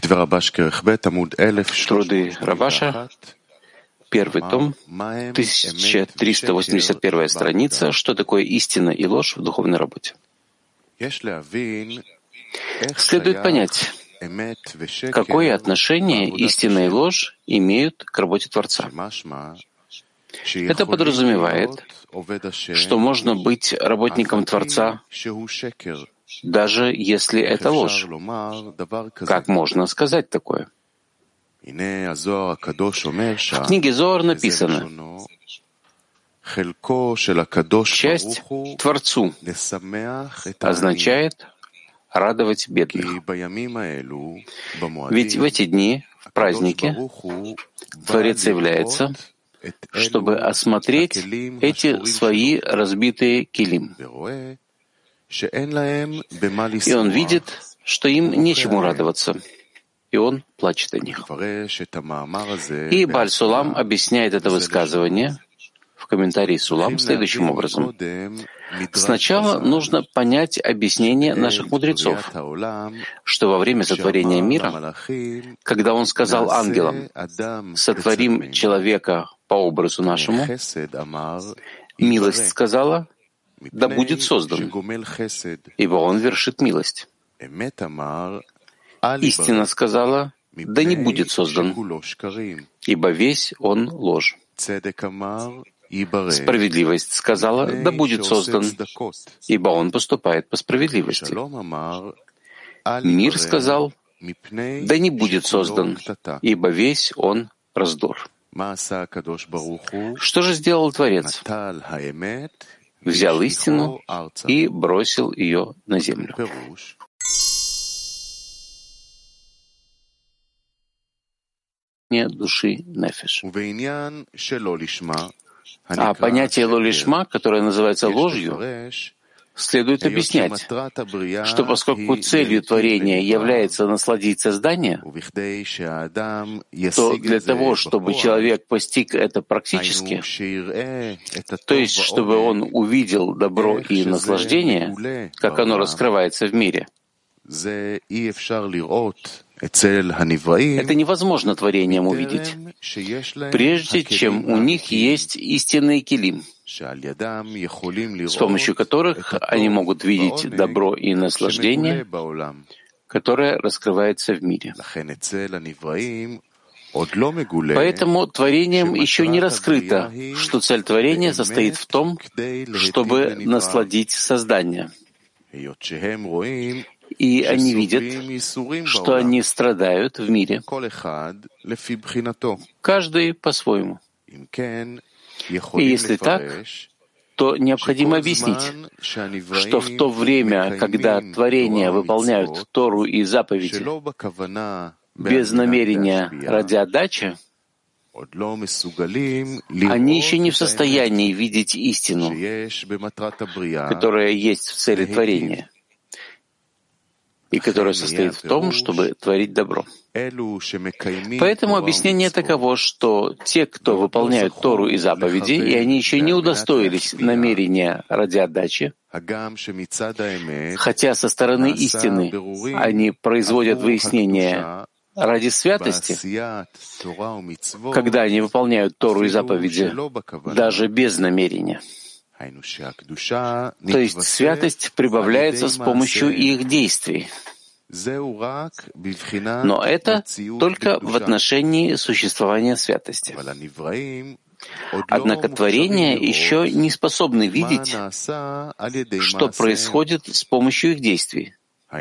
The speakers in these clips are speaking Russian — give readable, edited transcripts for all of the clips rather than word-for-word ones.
Труды Рабаша, первый том, 1381 страница. Что такое истина и ложь в духовной работе? Следует понять, какое отношение истина и ложь имеют к работе Творца. Это подразумевает, что можно быть работником Творца, даже если это ложь. Как можно сказать такое? В книге Зоар написано: «Часть Творцу» означает радовать бедных. Ведь в эти дни, в празднике, Творец является, чтобы осмотреть эти свои разбитые килим. И он видит, что им нечему радоваться, и он плачет о них. И Бааль Сулам объясняет это высказывание в комментарии Сулам следующим образом. Сначала нужно понять объяснение наших мудрецов, что во время сотворения мира, когда он сказал ангелам: «Сотворим человека по образу нашему», милость сказала: «Да будет создан», ибо он вершит милость. Истина сказала: «Да не будет создан», ибо весь он ложь. Справедливость сказала: «Да будет создан», ибо он поступает по справедливости. Мир сказал: «Да не будет создан», ибо весь он раздор. Что же сделал Творец? Взял истину и бросил ее на землю. Души нефеш. А понятие ло-лишма, которое называется ложью, следует объяснять, что поскольку целью творения является насладить создание, то для того, чтобы человек постиг это практически, то есть чтобы он увидел добро и наслаждение, как оно раскрывается в мире, это невозможно творением увидеть, прежде чем у них есть истинный килим, с помощью которых они могут видеть добро и наслаждение, которое раскрывается в мире. Поэтому творением еще не раскрыто, что цель творения состоит в том, чтобы насладить создание. И они видят, что они страдают в мире, каждый по-своему. И если так, то необходимо объяснить, что в то время, когда творения выполняют Тору и заповеди без намерения ради отдачи, они еще не в состоянии видеть истину, которая есть в цели творения, и которая состоит в том, чтобы творить добро. Поэтому объяснение таково, что те, кто выполняют Тору и заповеди, и они еще не удостоились намерения ради отдачи, хотя со стороны истины они производят выяснение ради святости, когда они выполняют Тору и заповеди даже без намерения. То есть святость прибавляется с помощью их действий. Но это только в отношении существования святости. Однако творения еще не способны видеть, что происходит с помощью их действий. То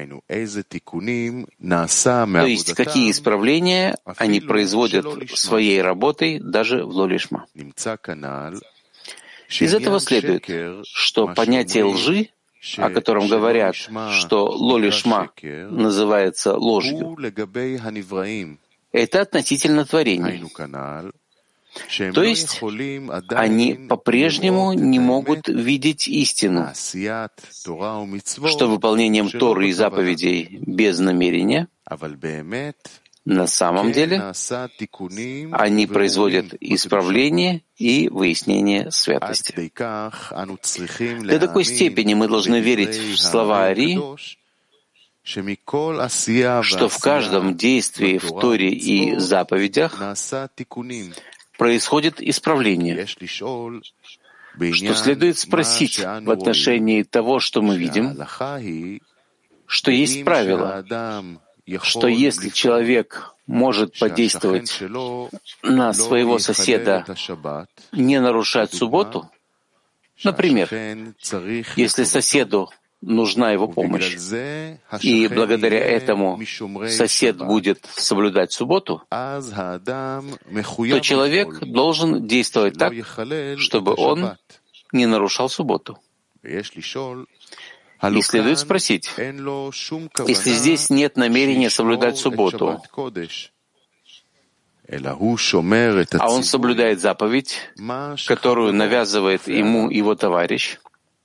есть какие исправления они производят своей работой даже в ло-лишма. Из этого следует, что понятие лжи, о котором говорят, что ло-лишма называется ложью, это относительно творений. То есть они по-прежнему не могут видеть истину, что выполнением Торы и заповедей без намерения на самом деле они производят исправление и выяснение святости. До такой степени мы должны верить в слова Ари, что в каждом действии в Торе и заповедях происходит исправление, что следует спросить в отношении того, что мы видим, что есть правило, что если человек может подействовать на своего соседа, не нарушать субботу, например, если соседу нужна его помощь, и благодаря этому сосед будет соблюдать субботу, то человек должен действовать так, чтобы он не нарушал субботу. И следует спросить, если здесь нет намерения соблюдать субботу, а он соблюдает заповедь, которую навязывает ему его товарищ,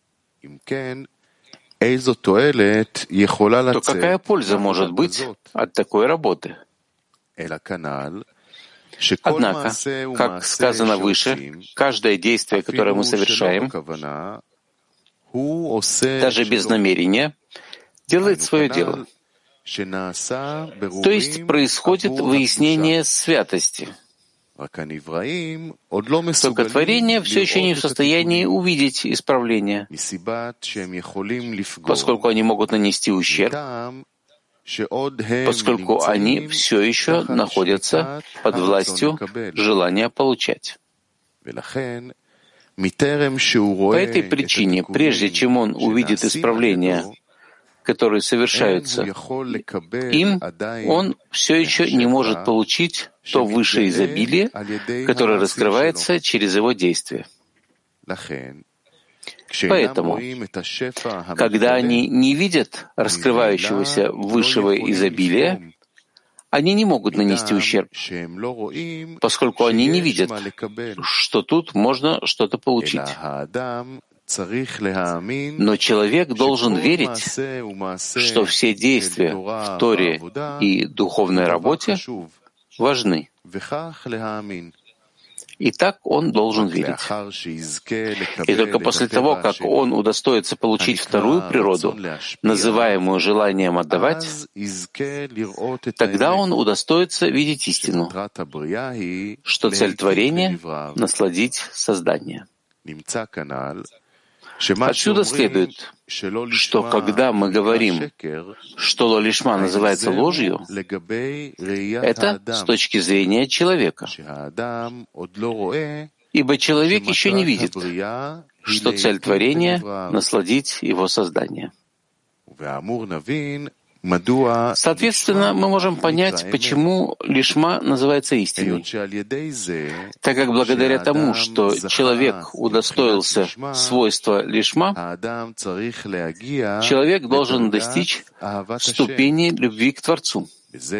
то какая польза может быть от такой работы? Однако, как сказано выше, каждое действие, которое мы совершаем, даже без намерения, делает свое дело. То есть происходит выяснение святости. Только творение все еще не в состоянии увидеть исправление, поскольку они могут нанести ущерб, поскольку они все еще находятся под властью желания получать. По этой причине, прежде чем он увидит исправления, которые совершаются им, он все еще не может получить то высшее изобилие, которое раскрывается через его действие. Поэтому, когда они не видят раскрывающегося высшего изобилия, они не могут нанести ущерб, поскольку они не видят, что тут можно что-то получить. Но человек должен верить, что все действия в Торе и духовной работе важны. И так он должен верить. И только после того, как он удостоится получить вторую природу, называемую желанием отдавать, тогда он удостоится видеть истину, что цель творения — насладить создание. Отсюда следует, что когда мы говорим, что ло-лишма называется ложью, это с точки зрения человека. Ибо человек еще не видит, что цель творения — насладить его создание. Соответственно, мы можем понять, почему лишма называется истиной. Так как благодаря тому, что человек удостоился свойства лишма, человек должен достичь ступени любви к Творцу,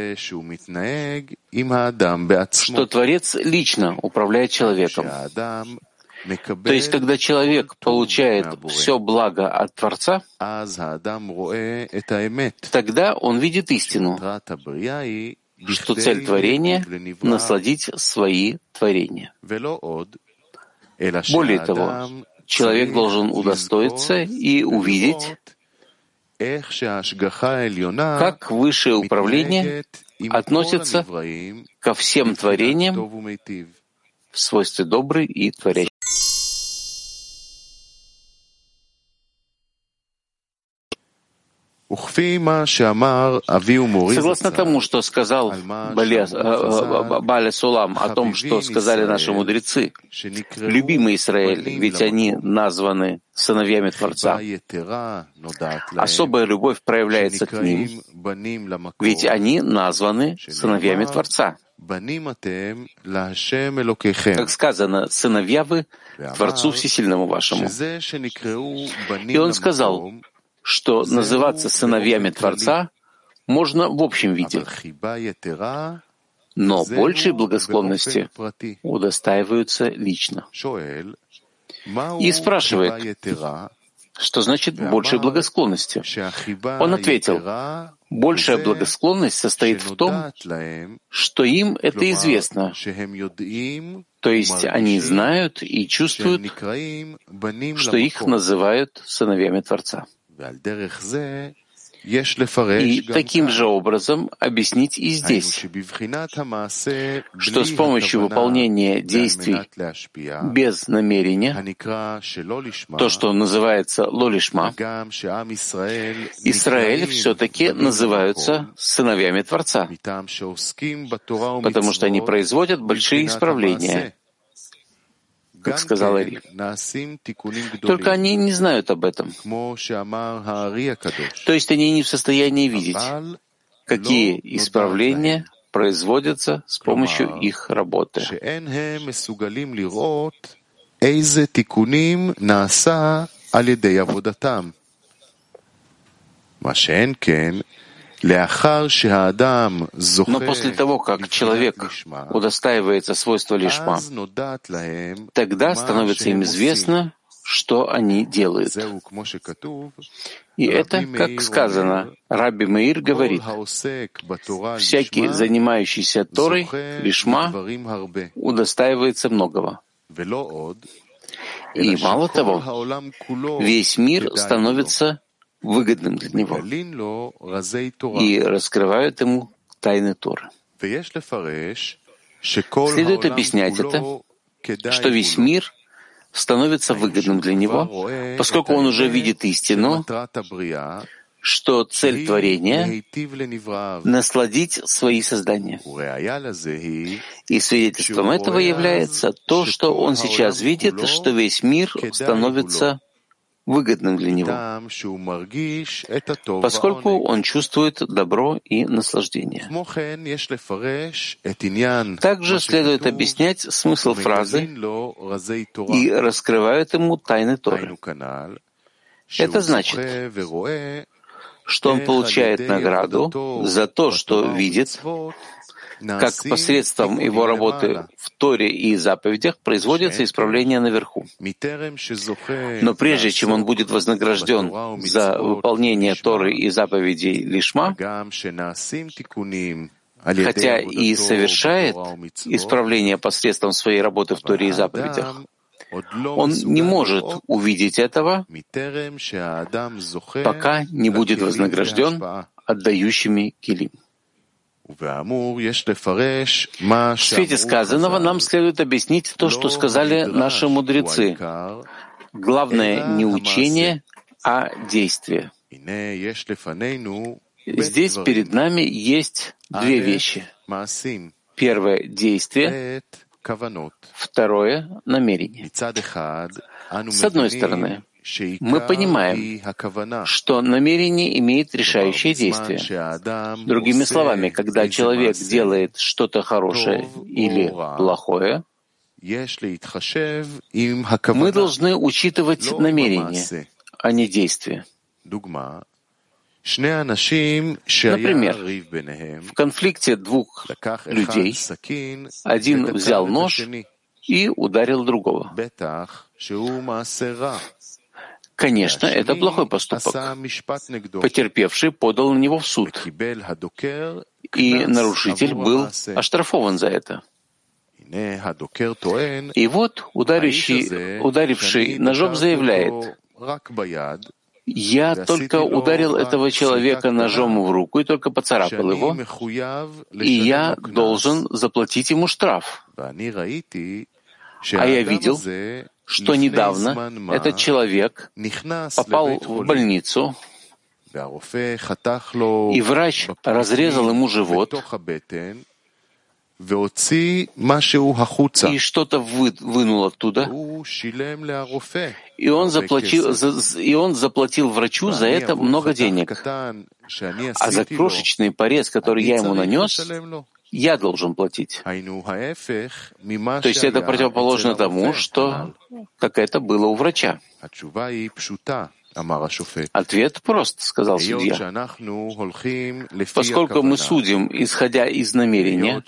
что Творец лично управляет человеком. То есть, когда человек получает все благо от Творца, тогда он видит истину, что цель творения — насладить свои творения. Более того, человек должен удостоиться и увидеть, как высшее управление относится ко всем творениям в свойстве добрый и творящий. Согласно тому, что сказал Бааль Сулам о том, что сказали наши мудрецы, любимый Израиль, ведь они названы сыновьями Творца. Особая любовь проявляется к ним, ведь они названы сыновьями Творца. Как сказано, сыновья вы Творцу Всесильному вашему. И он сказал, что называться сыновьями Творца можно в общем виде, но большей благосклонности удостаиваются лично. И спрашивает, что значит большей благосклонности? Он ответил, большая благосклонность состоит в том, что им это известно, то есть они знают и чувствуют, что их называют сыновьями Творца. И таким же образом объяснить и здесь, что с помощью выполнения действий без намерения, то, что называется лолишма, Израиль все-таки называются сыновьями Творца, потому что они производят большие исправления, как сказал Ари. Только они не знают об этом. То есть они не в состоянии видеть, какие исправления производятся с помощью их работы. Но после того, как человек удостаивается свойства лишма, тогда становится им известно, что они делают. И это, как сказано, Рабби Меир говорит, всякий, занимающийся Торой, лишма, удостаивается многого. И мало того, весь мир становится выгодным для него и раскрывают ему тайны Торы. Следует объяснять это, что весь мир становится выгодным для него, поскольку он уже видит истину, что цель творения — насладить свои создания. И свидетельством этого является то, что он сейчас видит, что весь мир становится выгодным для него, поскольку он чувствует добро и наслаждение. Также следует объяснять смысл фразы «и раскрывают ему тайны Торы». Это значит, что он получает награду за то, что видит, как посредством его работы в Торе и заповедях производится исправление наверху. Но прежде чем он будет вознагражден за выполнение Торы и заповедей лишма, хотя и совершает исправление посредством своей работы в Торе и заповедях, он не может увидеть этого, пока не будет вознагражден отдающими килим. В свете сказанного нам следует объяснить то, что сказали наши мудрецы. Главное не учение, а действие. Здесь перед нами есть две вещи. Первое — действие, второе — намерение. С одной стороны, мы понимаем, что намерение имеет решающее действие. Другими словами, когда человек делает что-то хорошее или плохое, мы должны учитывать намерение, а не действие. Например, в конфликте двух людей один взял нож и ударил другого. Конечно, это плохой поступок. Потерпевший подал на него в суд, и нарушитель был оштрафован за это. И вот ударивший ножом заявляет: «Я только ударил этого человека ножом в руку и только поцарапал его, и я должен заплатить ему штраф. А я видел, что недавно этот человек попал в больницу, и врач разрезал ему живот, и что-то вынул оттуда, и он заплатил врачу за это много денег. А за крошечный порез, который я ему нанес, я должен платить». То есть это противоположно тому, как это было у врача. Ответ прост, сказал судья. Поскольку мы судим, исходя из намерения,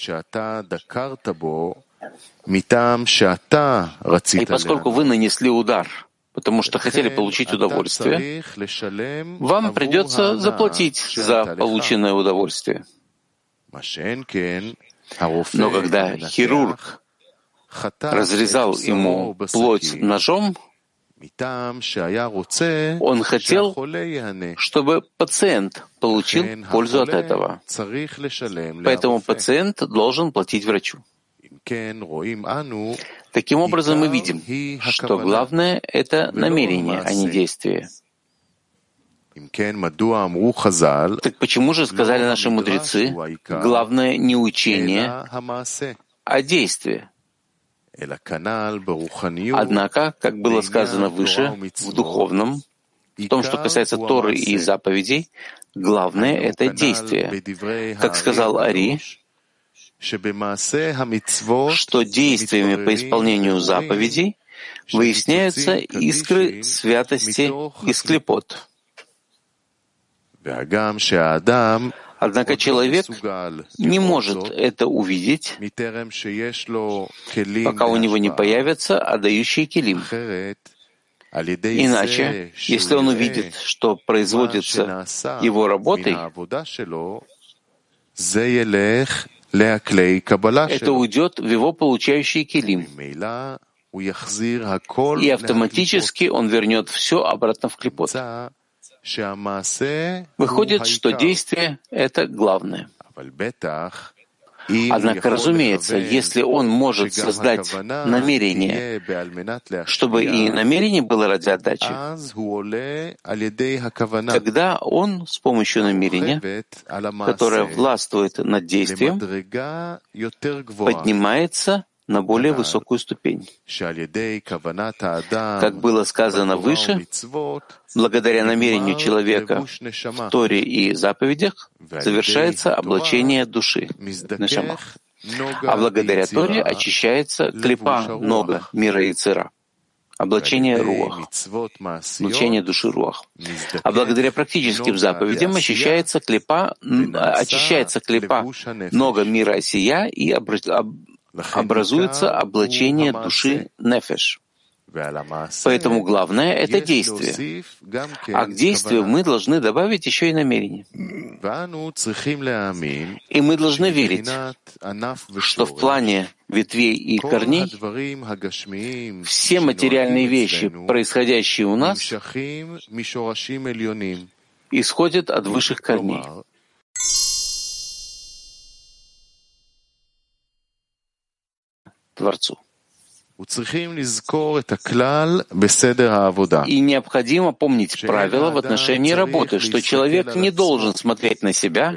и поскольку вы нанесли удар, потому что хотели получить удовольствие, вам придется заплатить за полученное удовольствие. Но когда хирург разрезал ему плоть ножом, Он хотел, чтобы пациент получил пользу от этого. Поэтому пациент должен платить врачу. Таким образом, мы видим, что главное — это намерение, а не действие. Так почему же сказали наши мудрецы, главное не учение, а действие? Однако, как было сказано выше, в духовном, в том, что касается Торы и заповедей, главное — это действие. Как сказал Ари, что действиями по исполнению заповедей выясняются искры святости из клипот. Однако человек не может это увидеть, пока у него не появятся отдающие килим. Иначе, если он увидит, что производится его работой, это уйдет в его получающий килим. И автоматически он вернет все обратно в клипот. Выходит, что действие — это главное. Однако, разумеется, если он может создать намерение, чтобы и намерение было ради отдачи, тогда он с помощью намерения, которое властвует над действием, поднимается на более высокую ступень. Как было сказано выше, благодаря намерению человека в Торе и заповедях завершается облачение души, нешама. А благодаря Торе очищается клипа нога мира Йецера, облачение руах, облачение души руах. А благодаря практическим заповедям очищается клипа нога мира Осия и образуется облачение души нефеш. Поэтому главное — это действие. А к действию мы должны добавить еще и намерение. И мы должны верить, что в плане ветвей и корней все материальные вещи, происходящие у нас, исходят от высших корней. Творцу. И необходимо помнить правила в отношении работы, что человек не должен смотреть на себя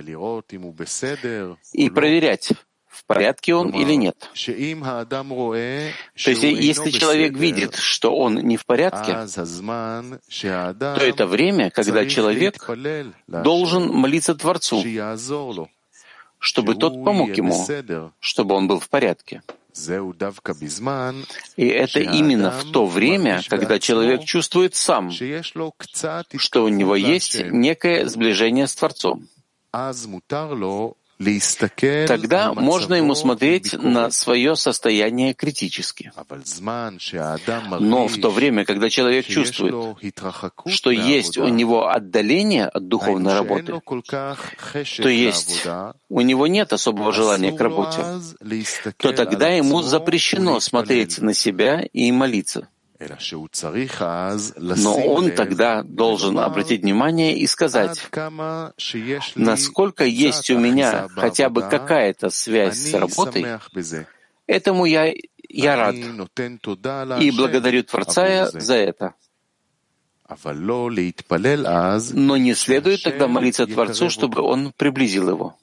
и проверять, в порядке он или нет. То есть, если человек видит, что он не в порядке, то это время, когда человек должен молиться Творцу, чтобы тот помог ему, чтобы он был в порядке. И это именно в то время, когда человек чувствует сам, что у него есть некое сближение с Творцом. Тогда можно ему смотреть на свое состояние критически. Но в то время, когда человек чувствует, что есть у него отдаление от духовной работы, то есть у него нет особого желания к работе, то тогда ему запрещено смотреть на себя и молиться. Но он тогда должен обратить внимание и сказать, насколько есть у меня хотя бы какая-то связь с работой, этому я рад и благодарю Творца за это. Но не следует тогда молиться Творцу, чтобы он приблизил его.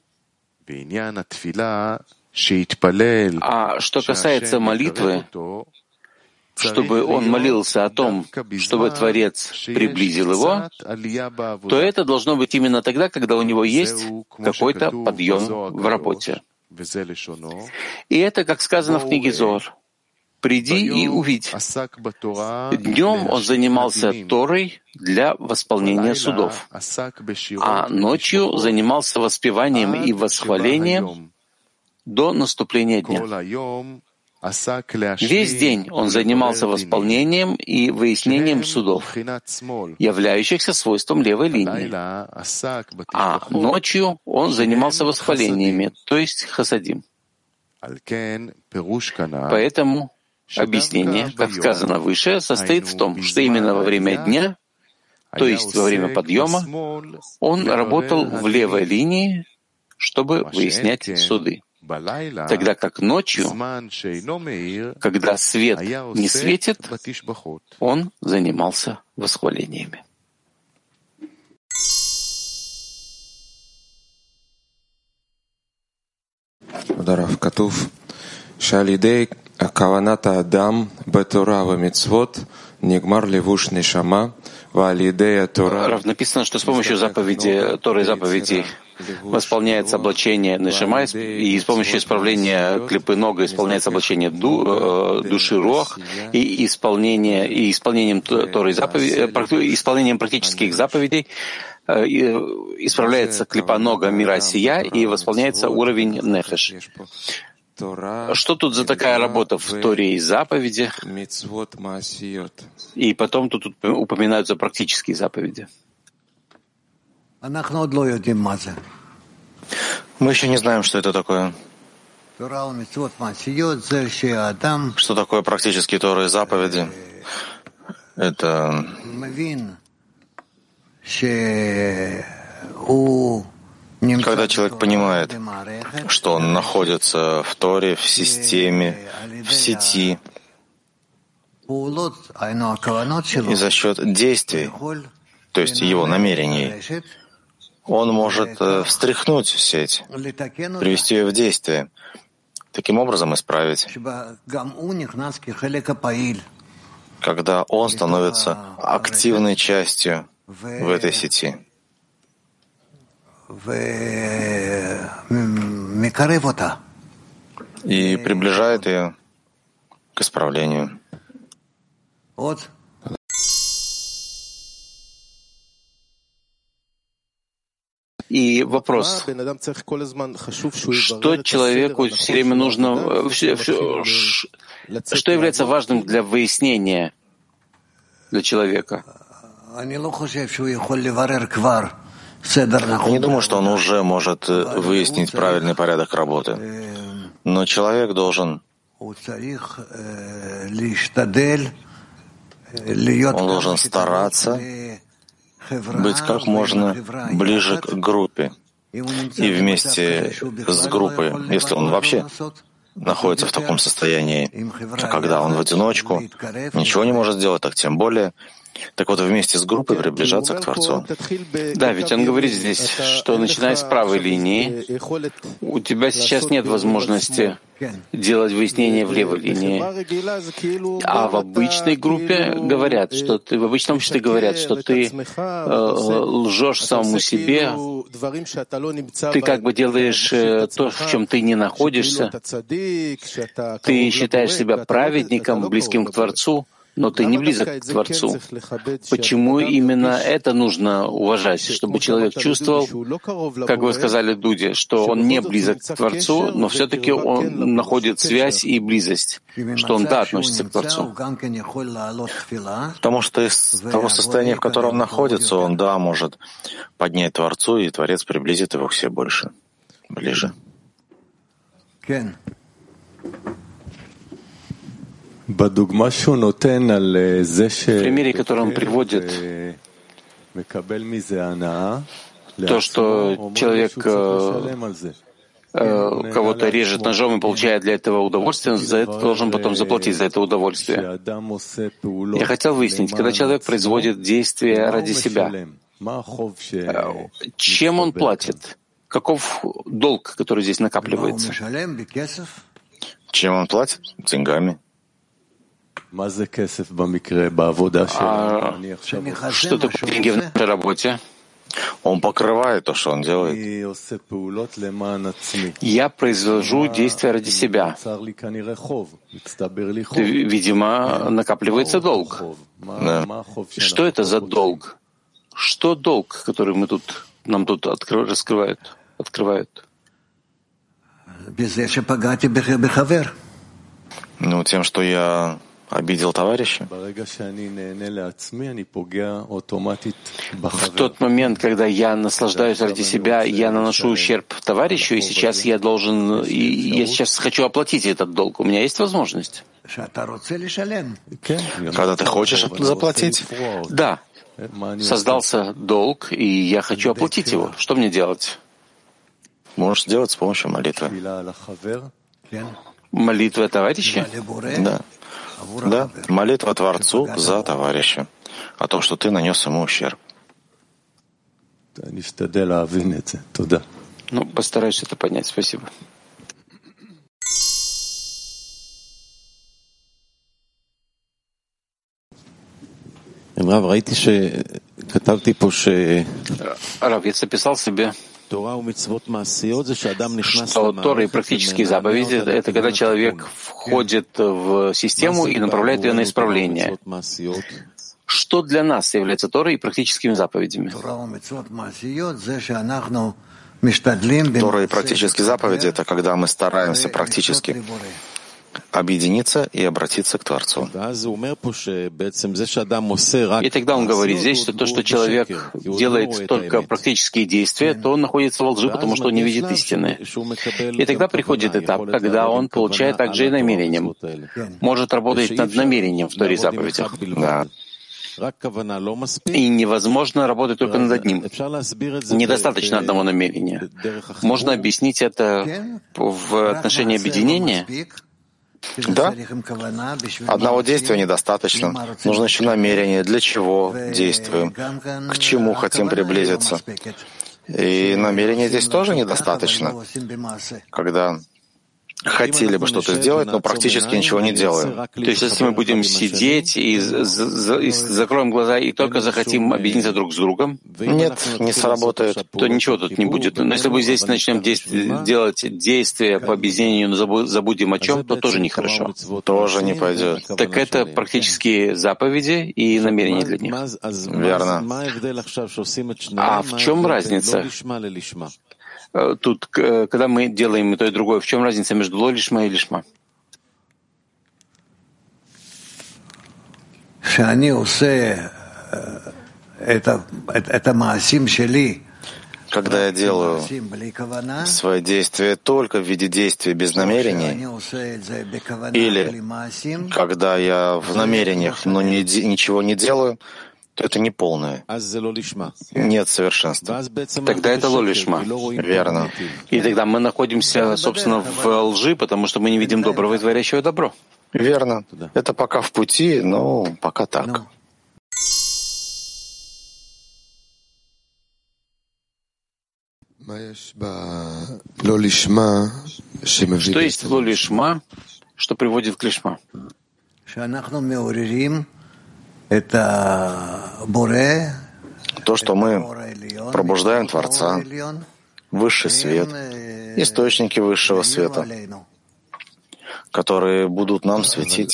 А что касается молитвы, чтобы он молился о том, чтобы Творец приблизил его, то это должно быть именно тогда, когда у него есть какой-то подъем в работе. И это, как сказано в книге Зоар, «Приди и увидь». Днем он занимался Торой для восполнения судов, а ночью занимался воспеванием и восхвалением до наступления дня. Весь день он занимался восполнением и выяснением судов, являющихся свойством левой линии. А ночью он занимался восхвалениями, то есть хасадим. Поэтому Объяснение, как сказано выше, состоит в том, что именно во время дня, то есть во время подъема, он работал в левой линии, чтобы выяснять суды. Тогда как ночью, когда свет не светит, он занимался восхвалениями. Написано, что с помощью заповеди, Торы и заповедей восполняется облачение нешама, и с помощью исправления клипы нога исполняется облачение души руах, и исполнением Торы и заповедей, исполнением практических заповедей исправляется клипа нога мира сия и восполняется уровень нефеш. Что тут за такая работа в Торе и заповеди? И потом тут упоминаются практические заповеди. Мы еще не знаем, что это такое. Что такое практические Торы и заповеди? Это когда человек понимает, что он находится в Торе, в системе, в сети, и за счет действий, то есть его намерений, он может встряхнуть сеть, привести ее в действие, таким образом исправить, когда он становится активной частью в этой сети и приближает ее к исправлению. И вопрос, что человеку все время нужно, что является важным для выяснения для человека? Я не думаю, что он уже может выяснить правильный порядок работы. Но человек должен стараться быть как можно ближе к группе. И вместе с группой, если он вообще находится в таком состоянии, а когда он в одиночку, ничего не может сделать, так тем более. Так вот, вместе с группой приближаться к Творцу. Да, ведь он говорит здесь, что начиная с правой линии, у тебя сейчас нет возможности делать выяснение в левой линии. А в обычной группе говорят, что ты, в обычном обществе говорят, что ты лжешь самому себе, ты как бы делаешь то, в чем ты не находишься, ты считаешь себя праведником, близким к Творцу, но ты не близок к Творцу. Почему именно это нужно уважать? Чтобы человек чувствовал, как вы сказали, Дуде, что он не близок к Творцу, но все-таки он находит связь и близость, что он, да, относится к Творцу. Потому что из того состояния, в котором находится, он, да, может поднять Творцу, и Творец приблизит его к себе больше, ближе. В примере, который он приводит, то, что человек кого-то режет ножом и получает для этого удовольствие, за это должен потом заплатить за это удовольствие. Я хотел выяснить, когда человек производит действия ради себя, чем он платит? Каков долг, который здесь накапливается? Чем он платит? Деньгами. Что такое деньги в нашей работе? Он покрывает то, что он делает. Я произвожу действия ради себя. Видимо, накапливается долг. Да. Что это за долг? Что долг, который нам тут открывают? Ну, тем, что я обидел товарища. В тот момент, когда я наслаждаюсь ради себя, я наношу ущерб товарищу, и сейчас я сейчас хочу оплатить этот долг. У меня есть возможность? Когда ты хочешь заплатить? Да. Создался долг, и я хочу оплатить его. Что мне делать? Можешь сделать с помощью молитвы. Молитва товарища? Да. Да, молитва Творцу за товарища, о том, что ты нанес ему ущерб. Постараюсь это понять. Спасибо. Рав, я записал себе, что Тора и практические заповеди — это когда человек входит в систему и направляет ее на исправление. Что для нас является Торой и практическими заповедями? Тора и практические заповеди — это когда мы стараемся практически объединиться и обратиться к Творцу. И тогда он говорит здесь, что то, что человек делает только практические действия, то он находится во лжи, потому что он не видит истины. И тогда приходит этап, когда он получает также и намерением. Может работать над намерением в Торе и заповедях. Да. И невозможно работать только над одним. Недостаточно одного намерения. Можно объяснить это в отношении объединения? Да. Одного действия недостаточно. Нужно еще намерение, для чего действуем, к чему хотим приблизиться. И намерения здесь тоже недостаточно, когда хотели бы что-то сделать, но практически ничего не делаем. То есть, если мы будем сидеть и закроем глаза и только захотим объединиться друг с другом, нет, не сработает, то ничего тут не будет. Но если мы здесь начнем делать действия по объединению, но забудем о чем, то тоже нехорошо. Тоже не пойдет. Так это практические заповеди и намерения для них. Верно. А в чем разница? Тут, когда мы делаем и то, и другое, в чем разница между ло лишма и лишма? Когда я делаю свои действия только в виде действий без намерений, или когда я в намерениях, но ничего не делаю, то это не полное. Нет совершенства. Тогда это ло лишма. Верно. И тогда мы находимся, собственно, в лжи, потому что мы не видим доброго и творящего добро. Верно. Это пока в пути, но пока так. Что есть ло лишма, что приводит к лишма? То, что мы пробуждаем Творца, высший свет, источники высшего света, которые будут нам светить.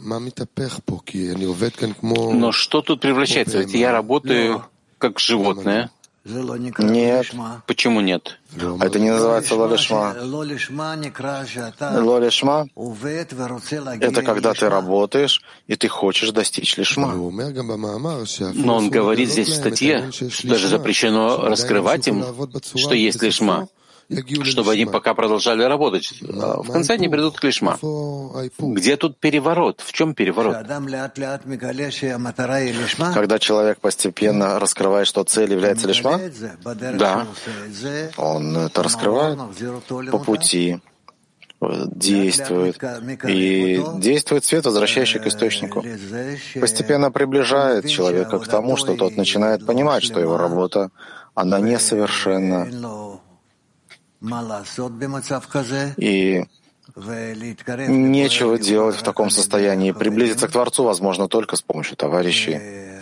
Но что тут превращается? Ведь я работаю как животное. Нет. Почему нет? Это не называется ло лишма. Ло лишма — это когда ты работаешь, и ты хочешь достичь лишма. Но он говорит здесь в статье, что даже запрещено раскрывать им, что есть лишма, чтобы они пока продолжали работать. А в конце они придут к лишма. Где тут переворот? В чем переворот? Когда человек постепенно раскрывает, что цель является лишма, да, он это раскрывает по пути, действует. И действует свет, возвращающий к источнику. Постепенно приближает человека к тому, что тот начинает понимать, что его работа, она несовершенна. И нечего делать в таком состоянии. Приблизиться к Творцу возможно только с помощью товарищей.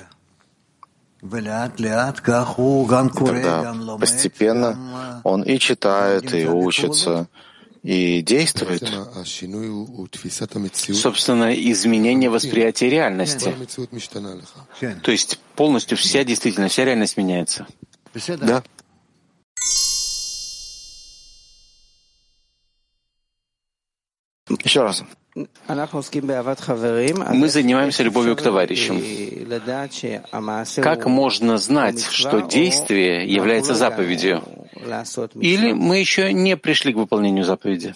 И тогда постепенно он и читает, и учится, и действует. Собственно, изменение восприятия реальности. То есть полностью вся действительность, вся реальность меняется. Да. Еще раз. Мы занимаемся любовью к товарищам. Как можно знать, что действие является заповедью? Или мы еще не пришли к выполнению заповеди?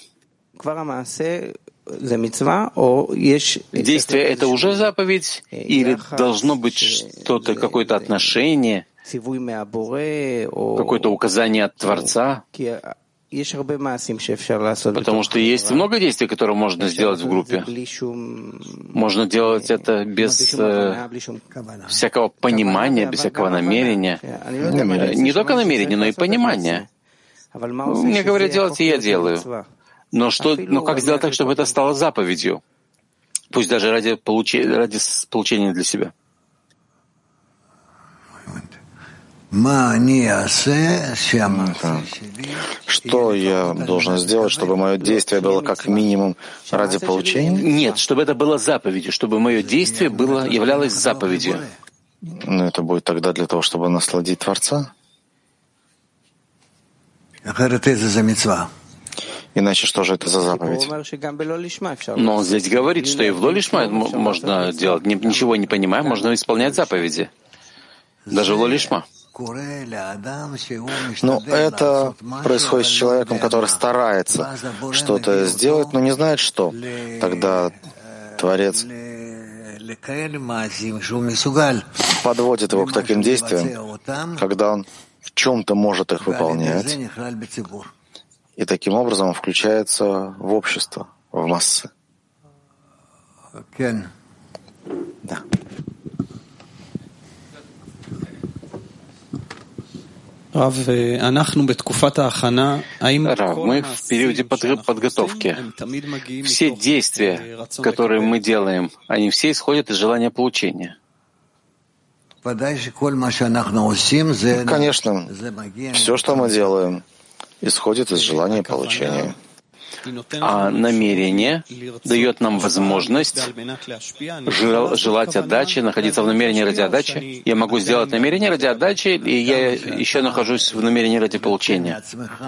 Действие — это уже заповедь? Или должно быть что-то, какое-то отношение, какое-то указание от Творца? Потому что есть много действий, которые можно сделать в группе. Можно делать это без всякого понимания, без всякого намерения. Не только намерения, но и понимания. Мне говорят делать, и я делаю. Но как сделать так, чтобы это стало заповедью? Пусть даже ради получения для себя. Что я должен сделать, чтобы мое действие было как минимум ради получения? Нет, чтобы это было заповедью, чтобы мое действие являлось заповедью. Но это будет тогда для того, чтобы насладить Творца? Иначе что же это за заповедь? Но он здесь говорит, что и в ло-лишма можно делать, ничего не понимая, можно исполнять заповеди. Даже в ло-лишма. Но это происходит с человеком, который старается что-то сделать, но не знает что. Тогда Творец подводит его к таким действиям, когда он в чем-то может их выполнять, и таким образом включается в общество, в массы. Да. Рав, мы в периоде подготовки. Все действия, которые мы делаем, они все исходят из желания получения. Конечно, все, что мы делаем, исходит из желания получения. А намерение дает нам возможность желать отдачи, находиться в намерении ради отдачи. Я могу сделать намерение ради отдачи, и я еще нахожусь в намерении ради получения.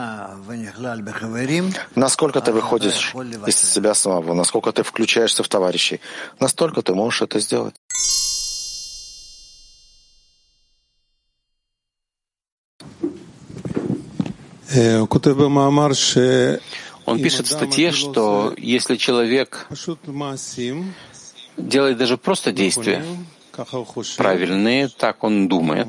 Насколько ты выходишь из себя самого, насколько ты включаешься в товарищей, настолько ты можешь это сделать. Он пишет в статье, что если человек делает даже просто действия правильные, так он думает,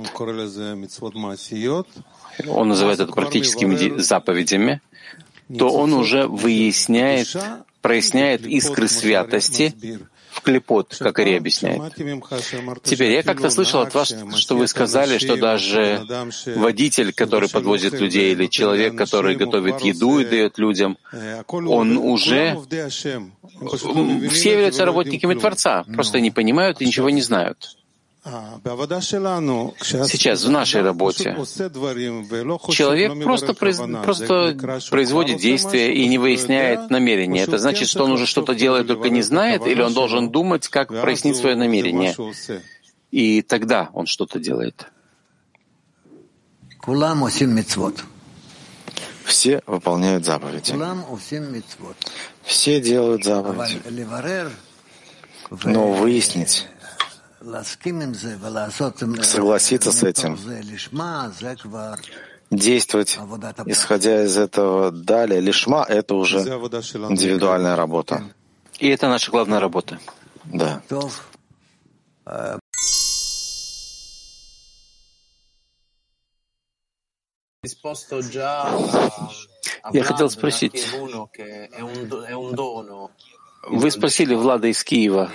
он называет это практическими заповедями, то он уже проясняет искры святости в клипот, как Ари объясняет. Теперь, я как-то слышал от вас, что вы сказали, что даже водитель, который подвозит людей, или человек, который готовит еду и дает людям, он уже... Все являются работниками Творца, просто не понимают и ничего не знают. Сейчас в нашей работе человек просто производит действия и не выясняет намерения. Это значит, что он уже что-то делает, только не знает, или он должен думать, как прояснить свое намерение. И тогда он что-то делает. Все выполняют заповеди. Все делают заповеди. Но выяснить, согласиться с этим, действовать, исходя из этого далее, лишма — это уже индивидуальная работа. И это наша главная работа. Да. Я хотел спросить. Вы спросили Влада из Киева.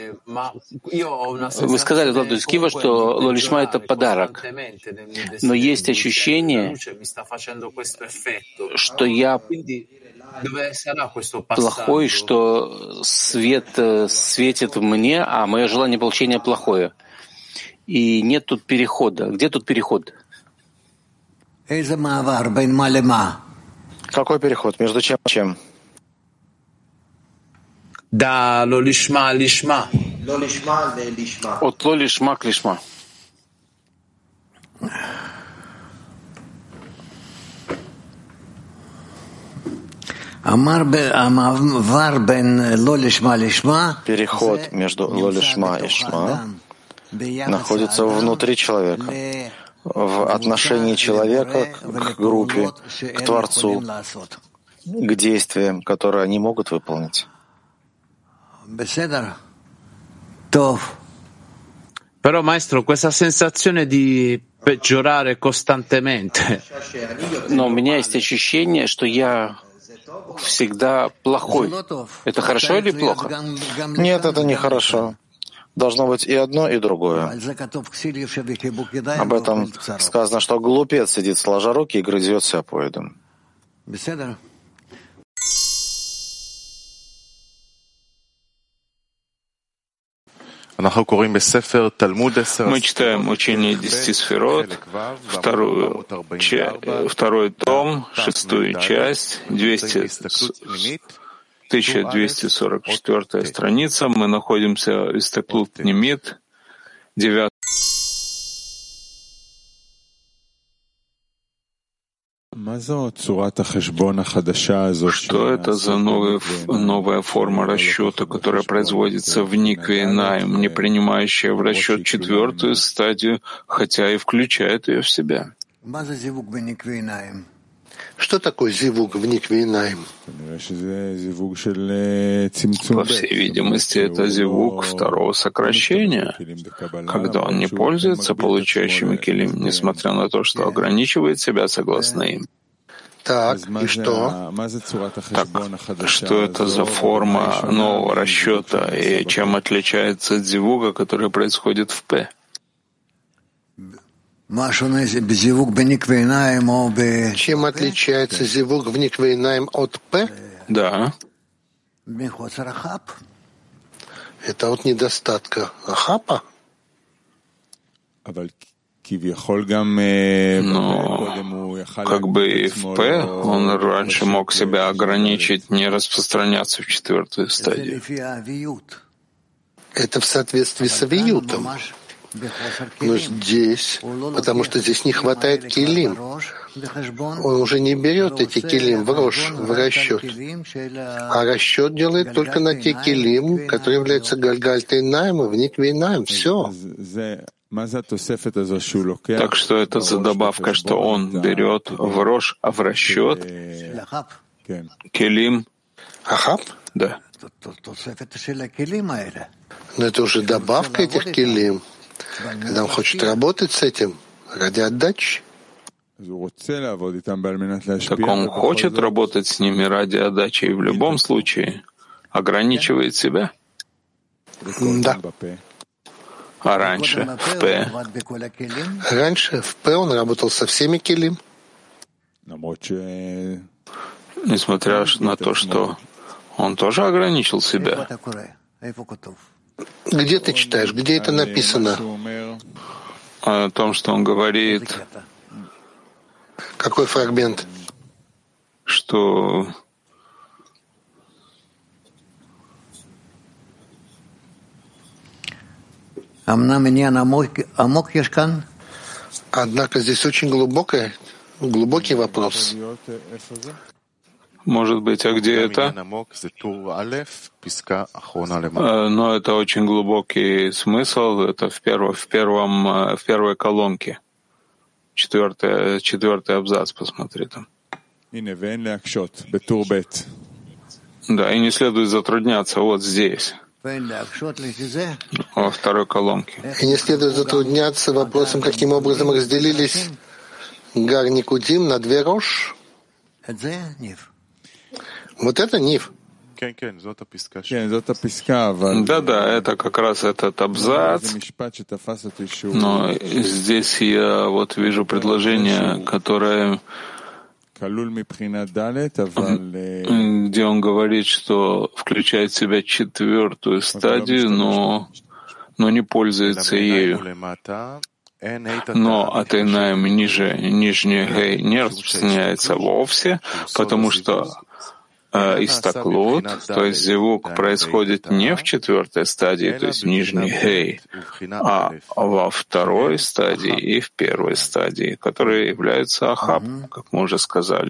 Вы сказали Владу из Киева, что ло-лишма — это подарок. Но есть ощущение, что я плохой, что свет светит мне, а мое желание получения плохое. И нет тут перехода. Где тут переход? Какой переход? Между чем и чем? Да, ло-лишма, лишма. От ло-лишма к лишма. Переход между ло-лишма и шма находится внутри человека, в отношении человека к группе, к Творцу, к действиям, которые они могут выполнить. Però, maestro, questa sensazione di peggiorare costantemente. Но у меня есть ощущение, что я всегда плохой. Это хорошо или плохо? Нет, это не хорошо. Должно быть и одно, и другое. Об этом сказано, что глупец сидит сложа руки и грызет себя поедом. Мы читаем учение 10 сферот, второй том, 6-ю часть, 1244 страница. Мы находимся в Истаклут Нимит, 9. Что это за новая форма расчета, которая производится в Никве Найм, не принимающая в расчет 4-ю стадию, хотя и включает ее в себя? Что такое зивуг в Никве Найм? По всей видимости, это зивуг второго сокращения, когда он не пользуется получающими келим, несмотря на то, что ограничивает себя согласно им. Так, и что? Так, что это за форма нового расчета и чем отличается от зивуга, который происходит в П? Чем отличается зивуг в Никве Найм от П? Да. Это от недостатка Ахапа? Но как бы и в П он раньше мог себя ограничить, не распространяться в 4-ю стадию. Это в соответствии с авиютом. Но здесь, потому что здесь не хватает килим, он уже не берет эти килим в расчет, а расчет делает только на те килим, которые являются гальгальтой найма, в Никве Найм. Все. Так что это за добавка, что он берет в рош, а в расчет келим? Ахап? Да. Но это уже добавка этих келим. Когда он хочет работать с этим ради отдачи. Так он хочет работать с ними ради отдачи и в любом случае ограничивает себя? Да. А раньше в П? Раньше в П он работал со всеми келим. Несмотря на то, что он тоже ограничил себя. Где ты читаешь? Где это написано? О том, что он говорит. Какой фрагмент? Что Однако здесь очень глубокий вопрос. Может быть, а где это? Но это очень глубокий смысл. Это в первой колонке. Четвертый абзац, посмотри там. Да, и не следует затрудняться вот здесь, во второй колонке. И не следует затрудняться вопросом, каким образом разделились Гар Никудим на две рош. Вот это Нив. Да, это как раз этот абзац. Но здесь я вот вижу предложение, которое, где он говорит, что включает в себя 4-ю стадию, но не пользуется ею. Но Атейнаем ниже нижней Гей не распространяется вовсе, потому что истаклут, то есть зивук происходит не в четвертой стадии, то есть в нижней гей, а во второй стадии и в первой стадии, которые являются ахаб, как мы уже сказали.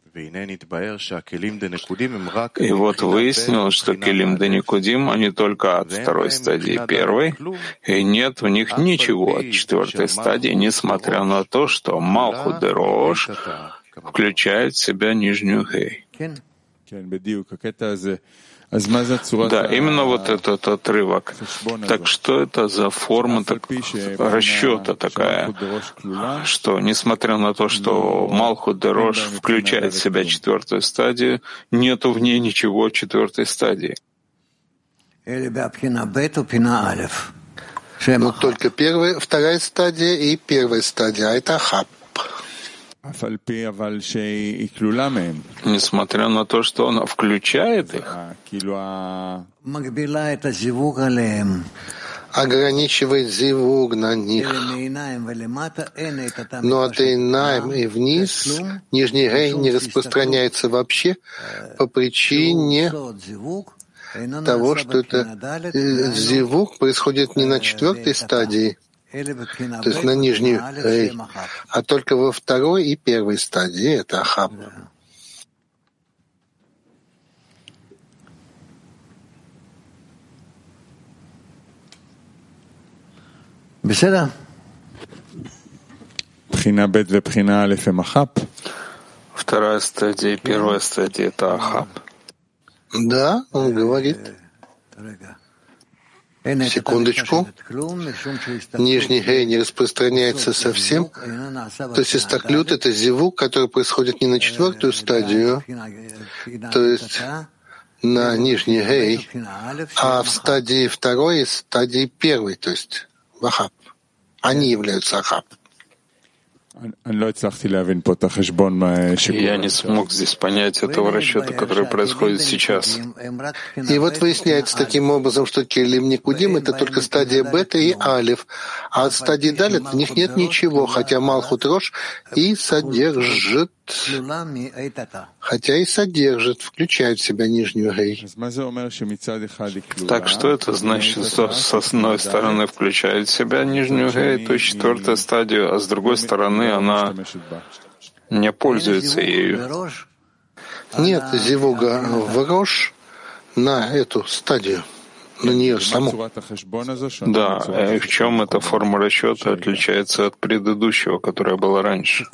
И вот выяснилось, что келим де никудим, они только от второй стадии первой, и нет в них ничего от четвертой стадии, несмотря на то, что малхут де рош включает в себя нижнюю гей. Да, именно вот этот отрывок. Так что это за форма расчета такая, что, несмотря на то, что Малхут де Рош включает в себя четвертую стадию, нету в ней ничего четвертой стадии. Но только вторая стадия и первая стадия, а это ахаб. Несмотря на то, что она включает их, ограничивает зивуг на них. Но от Эйнаим и вниз нижний гей не распространяется вообще по причине того, что это зивуг происходит не на четвертой стадии, то есть на нижнюю гей, а только во второй и первой стадии, это ахаб. Вторая стадия и первая стадия — это ахаб. Да, он говорит. Секундочку. Нижний гей не распространяется совсем. То есть истаклют — это зивук, который происходит не на четвертую стадию, то есть на нижний гей, а в стадии второй и стадии первой, то есть в ахаб. Они являются ахаб. Я не смог здесь понять этого расчета, который происходит сейчас. И вот выясняется таким образом, что келим никудим — это только стадия бета и алиф, а от стадии далит в них нет ничего, хотя малхут рош и содержит, включает в себя нижнюю гей. Так что это значит, что с одной стороны включает в себя нижнюю гей, то есть четвертую стадию, а с другой стороны она не пользуется ею? Нет зивуга в рош на эту стадию, на нее саму. Да, и в чем эта форма расчета отличается от предыдущего, которая была раньше?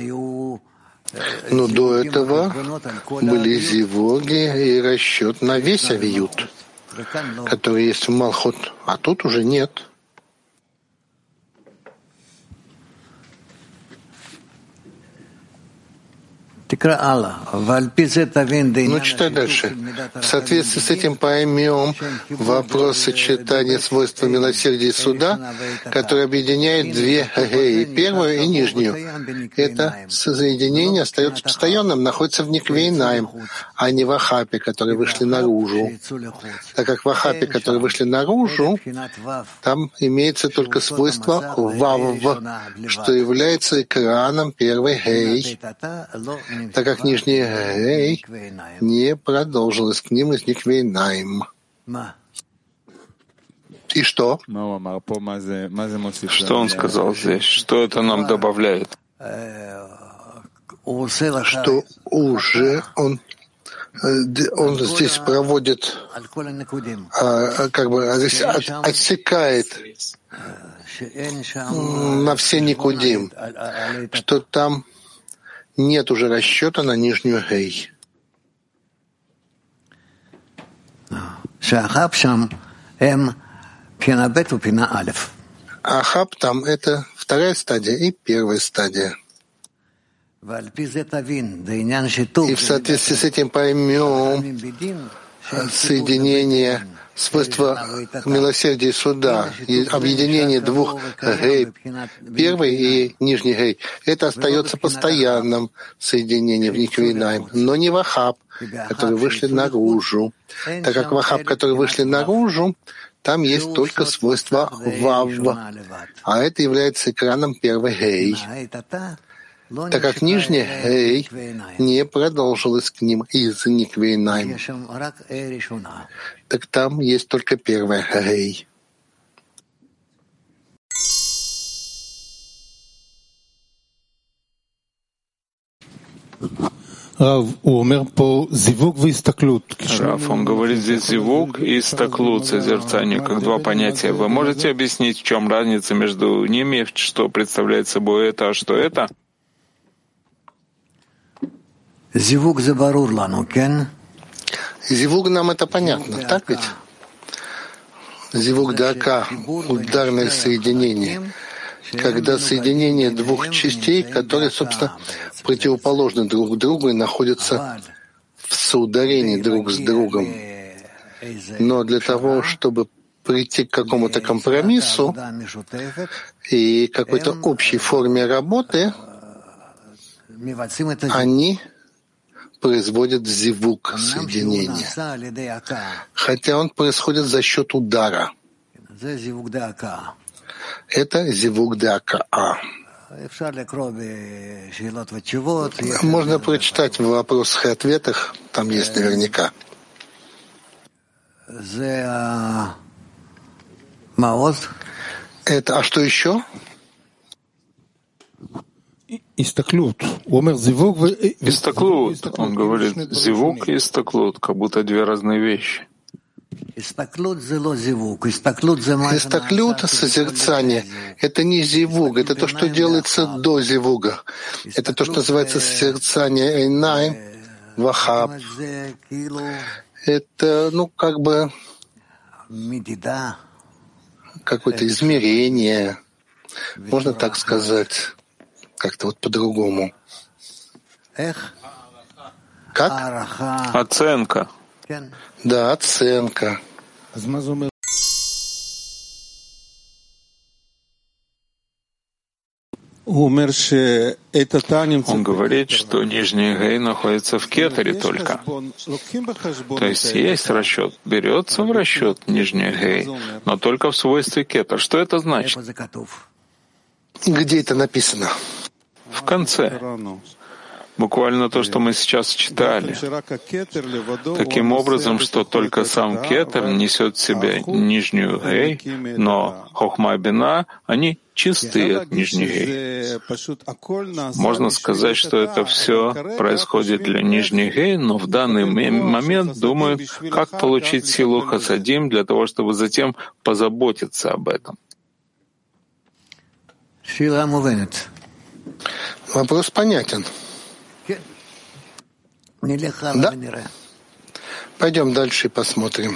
Но до этого были зивоги и расчет на весь авиют, который есть в Малхут, а тут уже нет. Ну, читай дальше. В соответствии с этим поймем вопрос сочетания свойства милосердия и суда, который объединяет две геи, первую и нижнюю. Это соединение остается постоянным, находится в Никвейнаим, а не в Ахапе, которые вышли наружу. Так как в Ахапе, которые вышли наружу, там имеется только свойство Вав, что является экраном первой гей, так как нижний гей не продолжилась к ним из Никвейнаим. И что? Что он сказал здесь? Что это нам добавляет? Что уже он здесь проводит, как бы отсекает на все никудим, что там нет уже расчета на нижнюю гей. Ахаб там — это вторая стадия и первая стадия. И в соответствии с этим поймем соединение свойства милосердия и суда, и объединение двух гей, первый и нижний гей, это остается постоянным соединением в Никвейнаим, но не в Ахаб, которые вышли наружу. Так как в Ахаб, которые вышли наружу, там есть только свойство Вав, а это является экраном первой гей. так как нижняя Эй не продолжилась к ним из Никвейнаим. Так там есть только первая Эй. Раф, он говорит здесь зивук и истаклут, созерцание, как два понятия. Вы можете объяснить, в чем разница между ними, что представляет собой это, а что это? Зивук нам это понятно, так ведь? Зивук дака, ударное соединение. Когда соединение двух частей, которые, собственно, противоположны друг другу и находятся в соударении друг с другом. Но для того, чтобы прийти к какому-то компромиссу и какой-то общей форме работы, они производят зивук соединения. Хотя он происходит за счет удара. Это зивук дака. Можно прочитать в вопросах и ответах, там есть наверняка. Это, а что еще? Истаклут. Он говорит зивук и истаклут, как будто две разные вещи. Истаклют — созерцание. Это не зивуг, это то, что делается до зивуга. Это то, что называется созерцание эйнай, вахаб. Это, как бы какое-то измерение, можно так сказать, как-то вот по-другому. Как? Оценка. Да, оценка. Он говорит, что нижний гей находится в кетере только. То есть расчет, берется в расчет нижний гей, но только в свойстве кетер. Что это значит? Где это написано? В конце. Буквально то, что мы сейчас читали. Таким образом, что только сам кетер несет в себе нижнюю гей, но хохма и бина, они чистые от нижней гей. Можно сказать, что это все происходит для нижней гей, но в данный момент думают, как получить силу хасадим для того, чтобы затем позаботиться об этом. Вопрос понятен. Да? Пойдем дальше и посмотрим.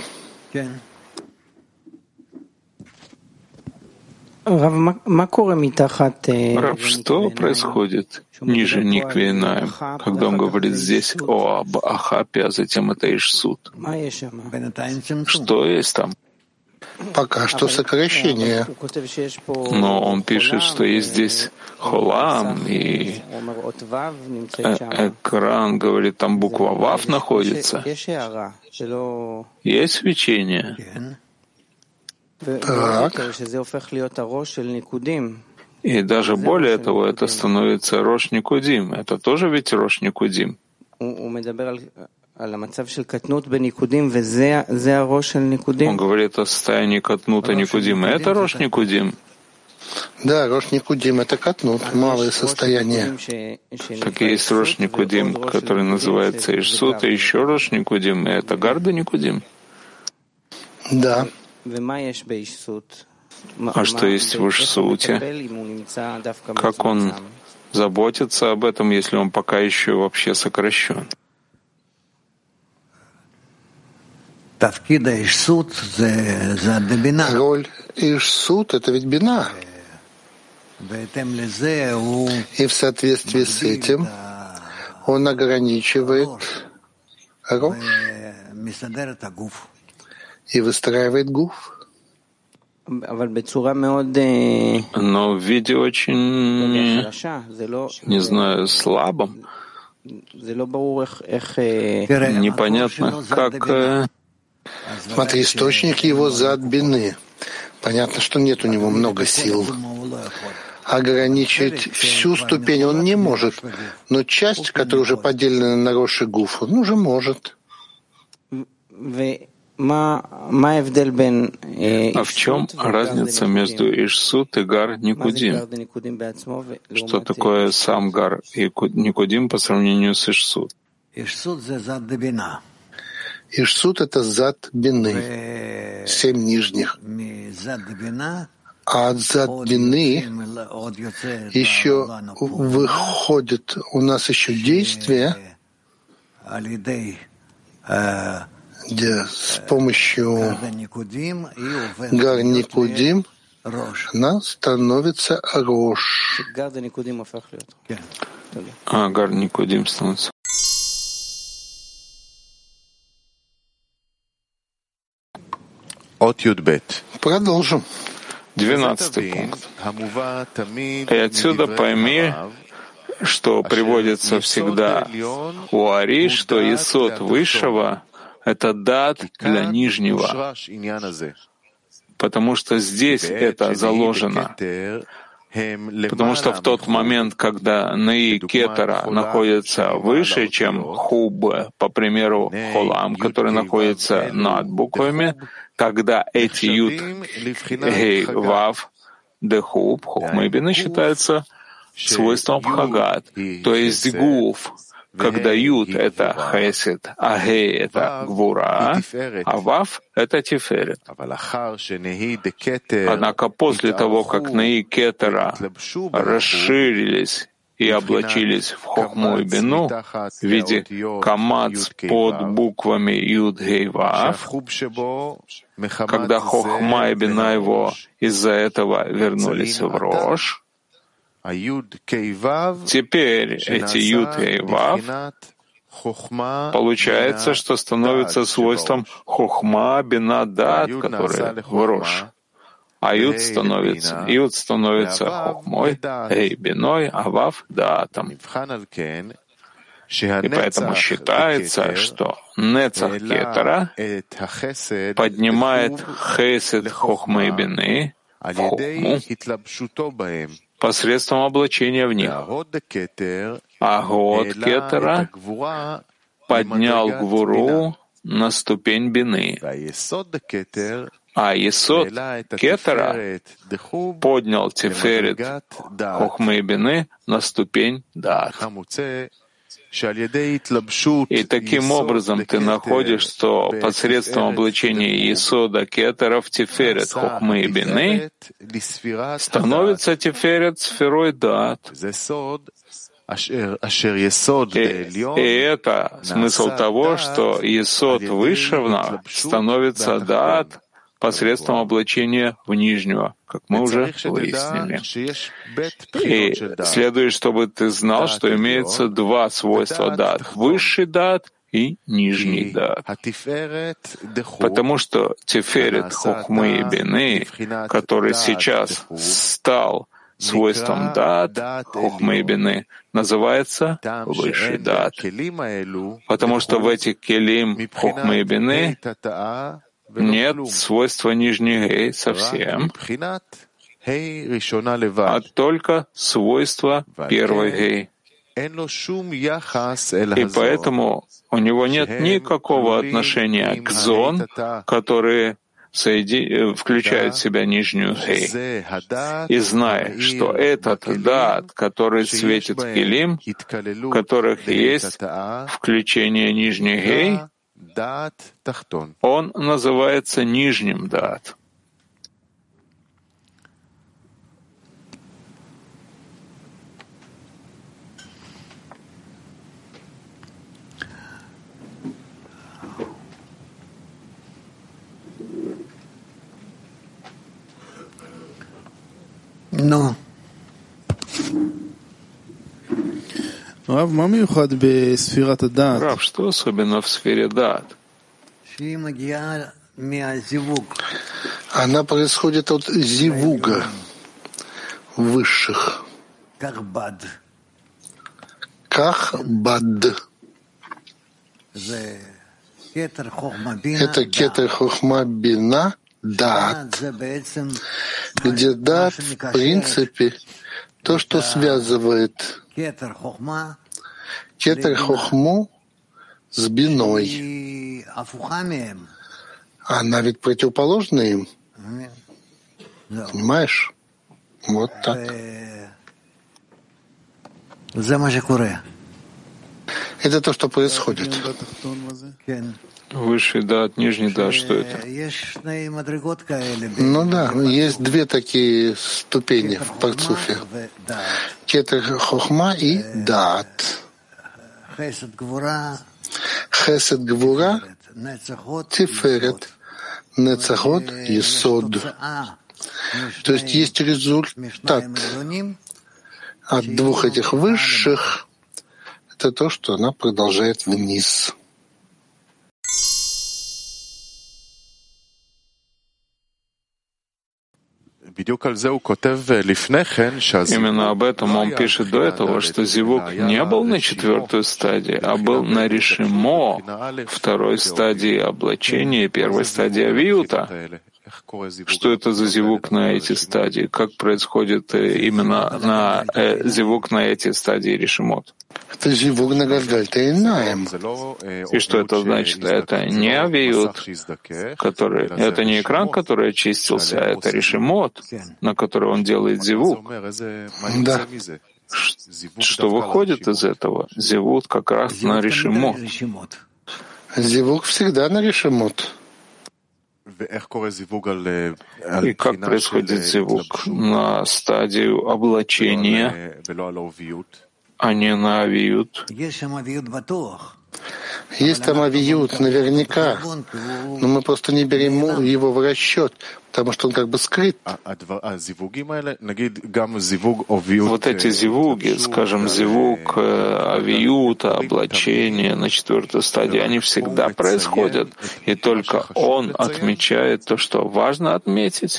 Рав, что происходит ниже Никвейнаим, когда он говорит здесь об Ахапе, а затем это Ишсут? Что есть там? Пока что сокращение. Но он пишет, что есть здесь холам, и экран говорит, там буква Вав находится. Есть свечение. Так. И даже более того, это становится Рош Никудим. Это тоже ведь Рош Никудим. Он говорит о состоянии Катнута Никудима. Это Рош Никудим. Да, Рош Никудим — это Катнут, малое состояние. Так и есть Рош Никудим, который называется Ишсут, и еще Рош Никудим, и это Гарда Никудим. Да. А что есть в Ишсуте? Как он заботится об этом, если он пока еще вообще сокращен? Роль Ишсут — это ведь бина. И в соответствии с этим он ограничивает Рош и выстраивает гуф. Но в виде очень, не знаю, слабом. Непонятно, как... Смотри, источник его зад бины. Понятно, что нет у него много сил. ограничить всю ступень он не может, но часть, которая уже поделена на Рош и Гуф, он уже может. А в чем разница между Ишсут и Гар Никудим? Что такое сам Гар и Никудим по сравнению с Ишсут? Ишсут — это зад бины, 7 нижних. А от зад бины еще выходит у нас еще действие, где с помощью Гар Никудим она становится Рош. А Гар Никудим становится. Продолжим. 12 пункт. И отсюда пойми, что приводится всегда у Ари, что Есод Высшего — это дат для Нижнего, потому что здесь это заложено. Потому что в тот момент, когда Неи Кетера находится выше, чем Хуб, по примеру, Холам, который находится над буквами, тогда эти Юд, Гей, Вав, Дехуб, Хохма и Бина считаются свойством Хагат, то есть Гуф, когда Юд — это Хесед, а Гей — это Гвура, а Вав — это Тиферет. Однако после того, как Неи Кетера расширились и облачились в Хохму и Бину в виде камац под буквами Юд, Гей, Вав, когда Хохма и Бина его из-за этого вернулись в Рош, теперь эти Юд и Вав получается, что становится свойством Хохма, Бина, Дат, который в Рош. А Юд становится Хохмой, Эй Биной, а Вав Датом. И поэтому считается, что Нецах Кетера поднимает Хесед Хохмы и Бины в Хохму посредством облачения в них. А Год Кетера поднял Гвуру на ступень Бины. А Есод Кетера поднял Тиферет Хохмы и Бины на ступень Дат. И таким образом ты находишь, что посредством облачения Есода Кетера в Тиферет Хохмы и Бины становится Тиферет сферой Дат. И это смысл того, что Есод Высшего становится Дат посредством облачения в Нижнего, как мы уже выяснили. И следует, чтобы ты знал, что имеется два свойства дат — высший дат и нижний дат. Потому что Тиферет Хохмы и Бины, который сейчас стал свойством дат Хохмы и Бины, называется высший дат. Потому что в этих келим Хохмы и Бины нет свойства нижней гей совсем, а только свойства первой гей. И поэтому у него нет никакого отношения к зон, которые включают в себя нижнюю гей. И зная, что этот дат, который светит в келим, в которых есть включение нижней гей, он называется нижним дат. Но Рав, что особенно в сфере дат? Она происходит от зивуга высших. Кахбад. Это кетер хохма бина дат, где дат в принципе То, что связывает кетер хохму с биной, она ведь противоположна им. Понимаешь? Вот так. Это то, что происходит. Высший дат, нижний дат, что это? Ну да, есть две такие ступени в парцуфе. Кетер хохма и дат. Хесед гвура, тиферет, нецахот, есод. То есть есть результат от двух этих высших. Это то, что она продолжает вниз. Именно об этом он пишет до этого, что зивук не был на 4-й стадии, а был на решимо, 2-й стадии облачения и 1-й стадии авиута. Что это за зивук на эти стадии? Как происходит именно зивук на эти стадии решимот? Это зивук на гальгальтейнаем. И что это значит? Это не авиут, который, это не экран, который очистился, а это решимот, на который он делает зивук. Да. Что выходит из этого? Зивут как раз на решимот. Зивук всегда на решимот. И как происходит зивук? На стадию облачения, а не на авиют. Есть там авиют, наверняка, но мы просто не берем его в расчет, потому что он как бы скрыт. Вот эти зивуги, скажем, зивуг авиюта, облачение на 4-й стадии, они всегда происходят, и только он отмечает то, что важно отметить.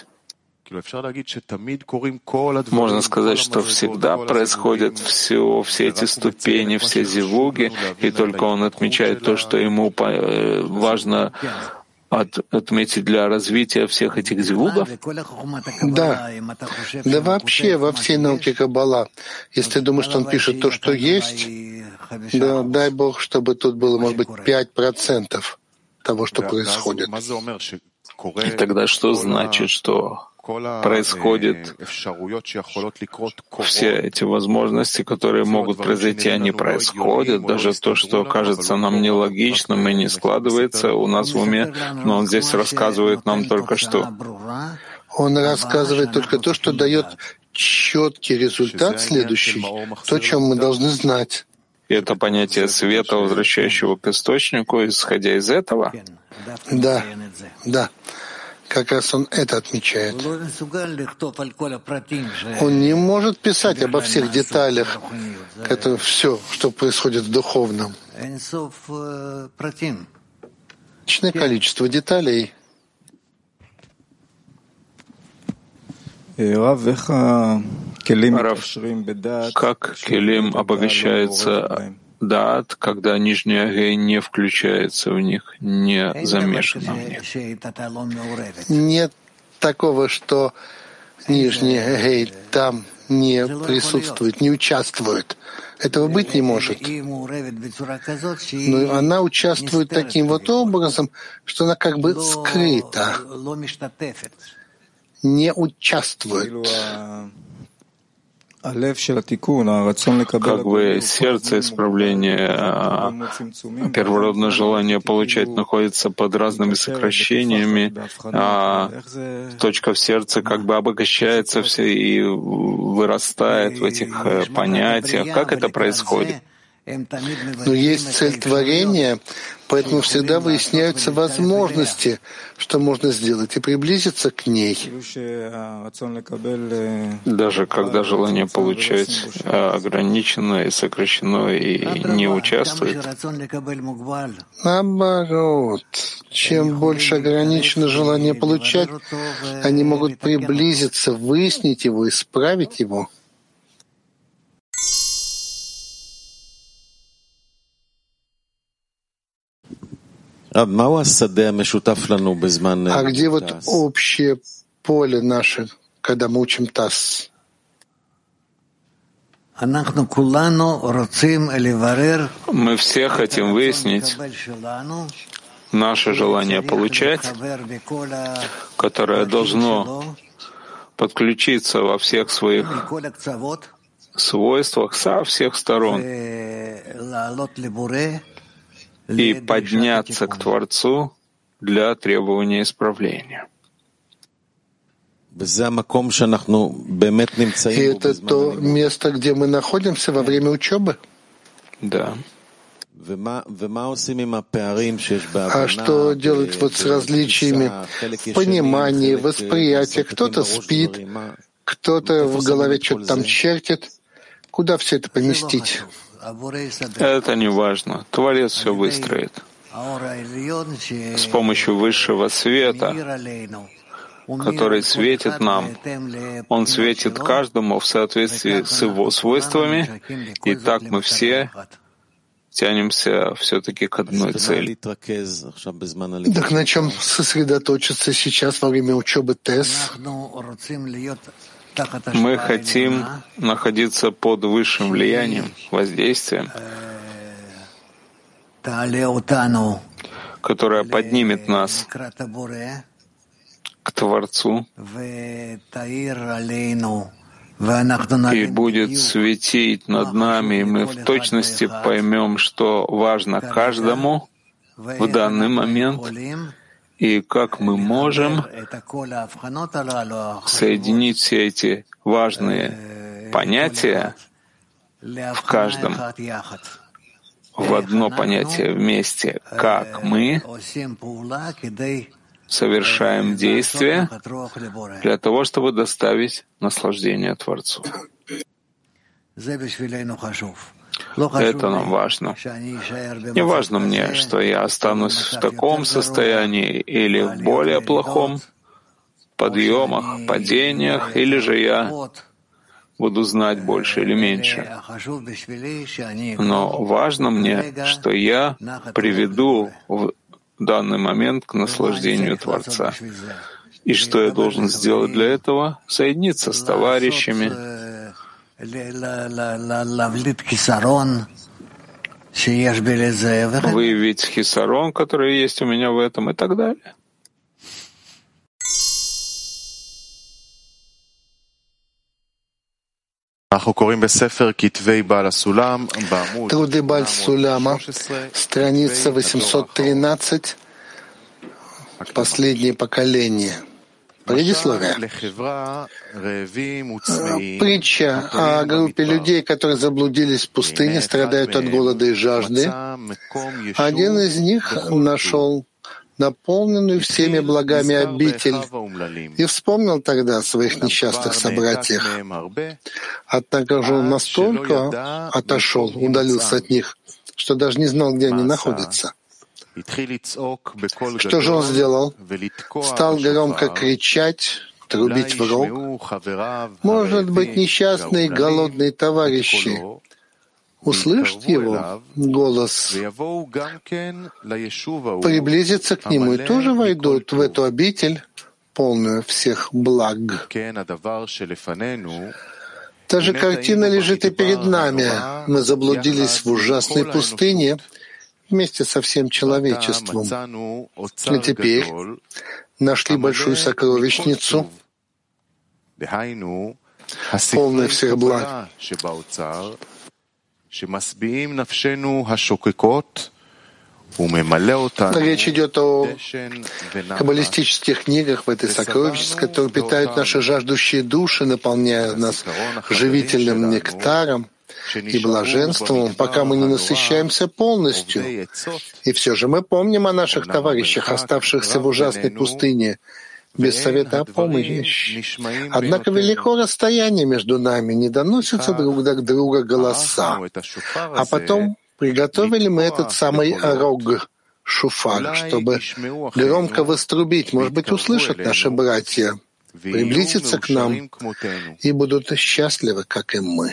Можно сказать, что всегда происходят все эти ступени, все зивуги, и только он отмечает то, что ему важно отметить для развития всех этих зивугов? Да. Да вообще во всей науке Каббала. Если ты думаешь, что он пишет то, что есть, да, дай Бог, чтобы тут было, может быть, 5% того, что происходит. И тогда что значит, что происходит, все эти возможности, которые могут произойти, они происходят, даже то, что кажется нам нелогичным и не складывается у нас в уме, но он здесь рассказывает нам только что. Он рассказывает только то, что дает четкий результат следующий, то, о чем мы должны знать. И это понятие света, возвращающего к источнику, исходя из этого? Да, да. Как раз он это отмечает. Он не может писать обо всех деталях, это все, что происходит в духовном. Личное количество деталей. Рав, как келим обогащается дат, когда нижняя гей не включается в них, не замешана в них? Нет такого, что нижняя гей там не присутствует, не участвует. Этого быть не может. Но она участвует таким вот образом, что она как бы скрыта, не участвует. Как бы сердце исправления, первородное желание получать находится под разными сокращениями, а точка в сердце как бы обогащается все и вырастает в этих понятиях. Как это происходит? Но есть цель творения, поэтому всегда выясняются возможности, что можно сделать, и приблизиться к ней. Даже когда желание получать ограничено и сокращено и не участвует. Наоборот, чем больше ограничено желание получать, они могут приблизиться, выяснить его, исправить его. А где вот общее поле наше, когда мы учим ТАСС? Мы все хотим выяснить наше желание получать, которое должно подключиться во всех своих свойствах со всех сторон и подняться к Творцу для требования исправления. И это то место, где мы находимся во время учебы? Да. А что делать вот с различиями в понимании, восприятии? Кто-то спит, кто-то в голове что-то там чертит. Куда все это поместить? Это не важно. Творец все выстроит. С помощью высшего света, который светит нам, он светит каждому в соответствии с его свойствами, и так мы все тянемся все-таки к одной цели. Так на чем сосредоточиться сейчас во время учебы ТЭС? Мы хотим находиться под высшим влиянием, воздействием, которое поднимет нас к Творцу и будет светить над нами, и мы в точности поймем, что важно каждому в данный момент, и как мы можем соединить все эти важные понятия в каждом в одно понятие вместе, как мы совершаем действия для того, чтобы доставить наслаждение Творцу. Это нам важно. Не важно мне, что я останусь в таком состоянии или в более плохом, подъемах, падениях, или же я буду знать больше или меньше. Но важно мне, что я приведу в данный момент к наслаждению Творца. И что я должен сделать для этого? Соединиться с товарищами, выявить хисарон, который есть у меня в этом, и так далее. Труды Баль-Сулама, страница 813, последнее поколение. Предисловие. Притча о группе людей, которые заблудились в пустыне, страдают от голода и жажды. Один из них нашел наполненную всеми благами обитель и вспомнил тогда о своих несчастных собратьях. Однако же он настолько отошел, удалился от них, что даже не знал, где они находятся. Что же он сделал? Стал громко кричать, трубить в рог. Может быть, несчастные голодные товарищи услышат его голос, приблизятся к нему и тоже войдут в эту обитель, полную всех благ. Та же картина лежит и перед нами. Мы заблудились в ужасной пустыне вместе со всем человечеством. И теперь нашли большую сокровищницу, полную всех благ. Речь идет о каббалистических книгах в этой сокровищнице, которые питают наши жаждущие души, наполняя нас живительным нектаром и блаженством, пока мы не насыщаемся полностью. И все же мы помним о наших товарищах, оставшихся в ужасной пустыне, без совета о помощи. Однако велико расстояние между нами, не доносятся друг до друга голоса. А потом приготовили мы этот самый рог, шуфар, чтобы громко вострубить, может быть, услышат наши братья, приблизятся к нам и будут счастливы, как и мы.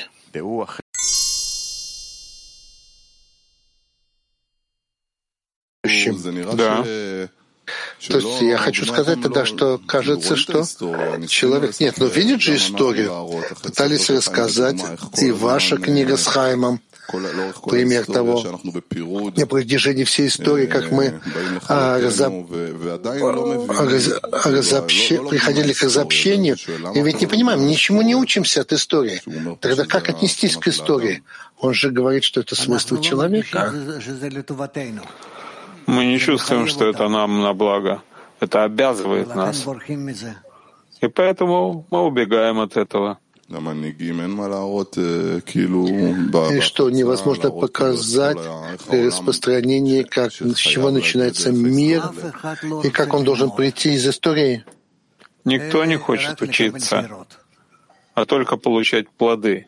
Да. То есть я хочу сказать тогда, что кажется, что человек... Нет, но видит же историю. Пытались рассказать, и ваша книга с Хаимом, пример того, на протяжении всей истории, как мы приходили к разобщению, и ведь не понимаем, ничему не учимся от истории. Тогда как отнестись к истории? Он же говорит, что это свойство человека. Мы не чувствуем, что это нам на благо. Это обязывает нас. И поэтому мы убегаем от этого. И что, невозможно показать распространение, как, с чего начинается мир, и как он должен прийти из истории? Никто не хочет учиться, а только получать плоды.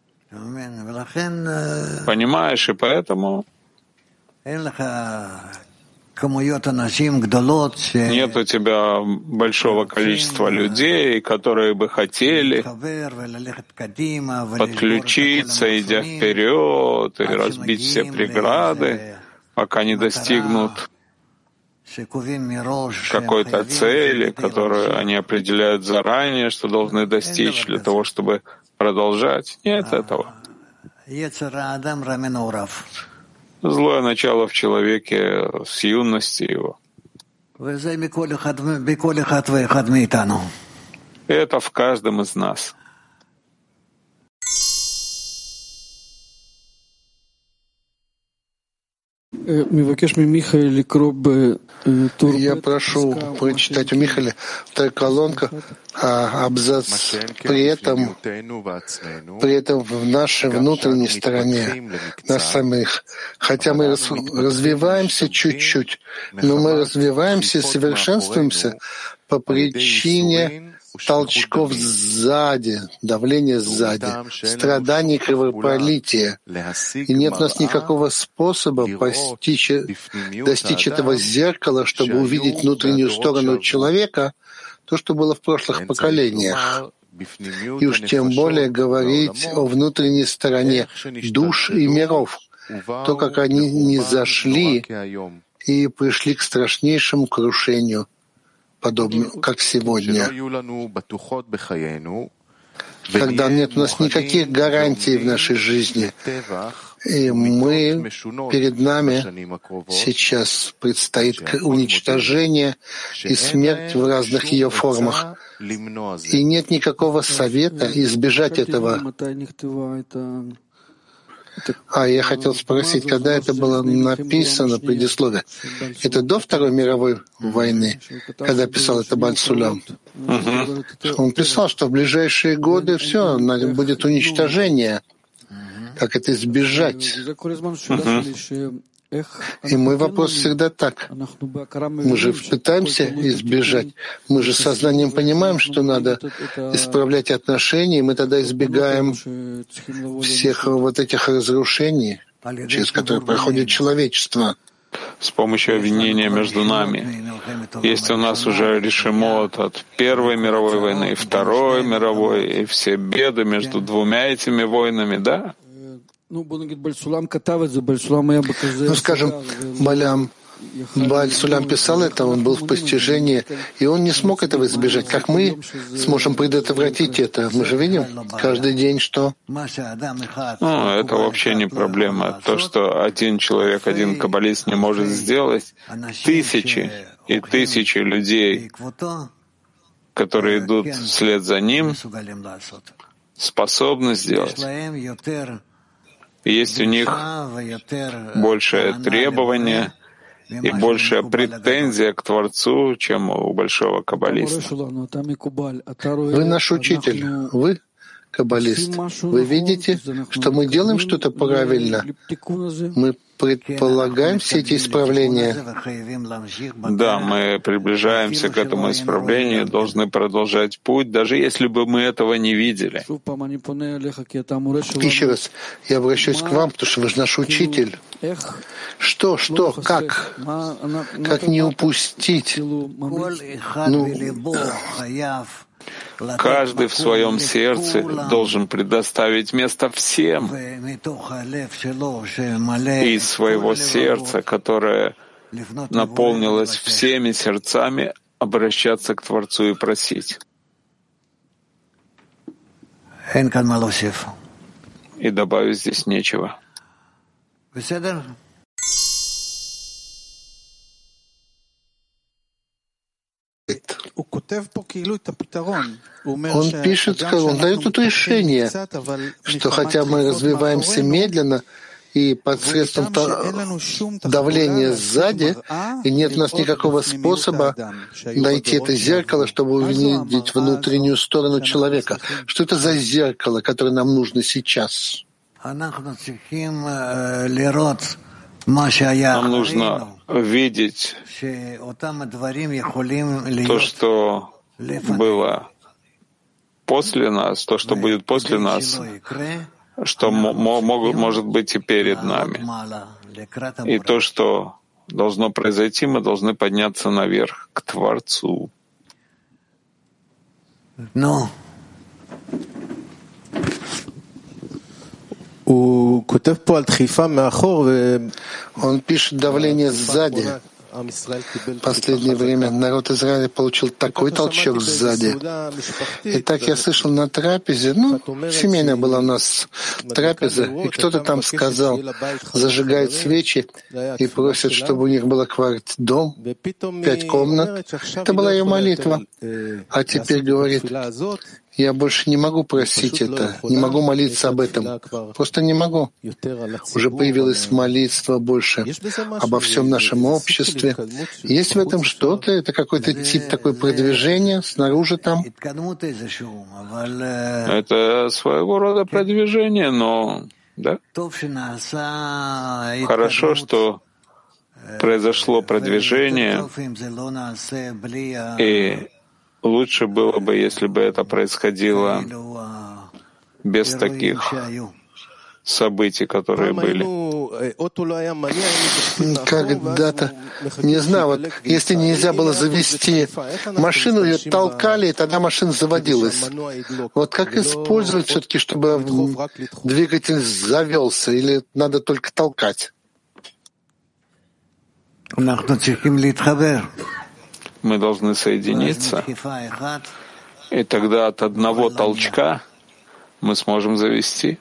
Понимаешь, и поэтому нет у тебя большого количества людей, которые бы хотели подключиться, идя вперед, и разбить все преграды, пока не достигнут какой-то цели, которую они определяют заранее, что должны достичь для того, чтобы продолжать. Нет этого. Злое начало в человеке с юности его. И это в каждом из нас. Я прошу прочитать у Михаила вторая колонка, абзац при этом в нашей внутренней стороне, нас самих. Хотя мы развиваемся чуть-чуть, но мы развиваемся и совершенствуемся по причине толчков сзади, давления сзади, страданий, кровопролития. И нет у нас никакого способа достичь этого зеркала, чтобы увидеть внутреннюю сторону человека, то, что было в прошлых поколениях. И уж тем более говорить о внутренней стороне душ и миров, то, как они не зашли и пришли к страшнейшему крушению, подобно как сегодня, когда нет у нас никаких гарантий в нашей жизни. И перед нами сейчас предстоит уничтожение и смерть в разных ее формах. И нет никакого совета избежать этого. Я хотел спросить, когда это было написано, предисловие? Это до Второй мировой войны, когда писал это Бааль Сулам? Он писал, что в ближайшие годы все, будет уничтожение. Как это избежать? И мой вопрос всегда так. Мы же пытаемся избежать. Мы же сознанием понимаем, что надо исправлять отношения, и мы тогда избегаем всех вот этих разрушений, через которые проходит человечество. С помощью объединения между нами. Есть у нас уже решимот от Первой мировой войны и Второй мировой, и все беды между двумя этими войнами, да? Скажем, Бааль Сулам писал это, он был в постижении, и он не смог этого избежать. Как мы сможем предотвратить это? Мы же видим каждый день, что... это вообще не проблема. То, что один человек, один каббалист не может сделать, тысячи и тысячи людей, которые идут вслед за ним, способны сделать. Есть у них большее требование и большая претензия к Творцу, чем у большого каббалиста. Вы наш учитель, вы каббалист. Вы видите, что мы делаем что-то правильно? Мы предполагаем все эти исправления? Да, мы приближаемся к этому исправлению, должны продолжать путь, даже если бы мы этого не видели. Еще раз, я обращаюсь к вам, потому что вы же наш учитель. Что, как? Как не упустить? Каждый в своем сердце должен предоставить место всем из своего сердца, которое наполнилось всеми сердцами обращаться к Творцу и просить. И добавить здесь нечего. Он пишет, он дает тут решение, что хотя мы развиваемся медленно и посредством давления сзади, и нет у нас никакого способа найти это зеркало, чтобы увидеть внутреннюю сторону человека. Что это за зеркало, которое нам нужно сейчас? Нам нужно видеть то, что было после нас, то, что будет после нас, что может быть и перед нами. И то, что должно произойти, мы должны подняться наверх, к Творцу. Он пишет давление сзади. В последнее время народ Израиля получил такой толчок сзади. И так я слышал на трапезе, семейная была у нас трапеза, и кто-то там сказал, зажигает свечи и просит, чтобы у них был дом, 5 комнат. Это была ее молитва. А теперь говорит, я больше не могу просить это, не могу молиться об этом. Просто не могу. Уже появилась молитва больше обо всем нашем обществе. Есть в этом что-то? Это какой-то тип такой продвижения снаружи там? Это своего рода продвижение, но да. Хорошо, что произошло продвижение, и лучше было бы, если бы это происходило без таких событий, которые были. Когда-то, не знаю, если нельзя было завести машину, ее толкали, и тогда машина заводилась. Вот как использовать все-таки, чтобы двигатель завелся, или надо только толкать? Мы должны соединиться, и тогда от одного толчка мы сможем завести.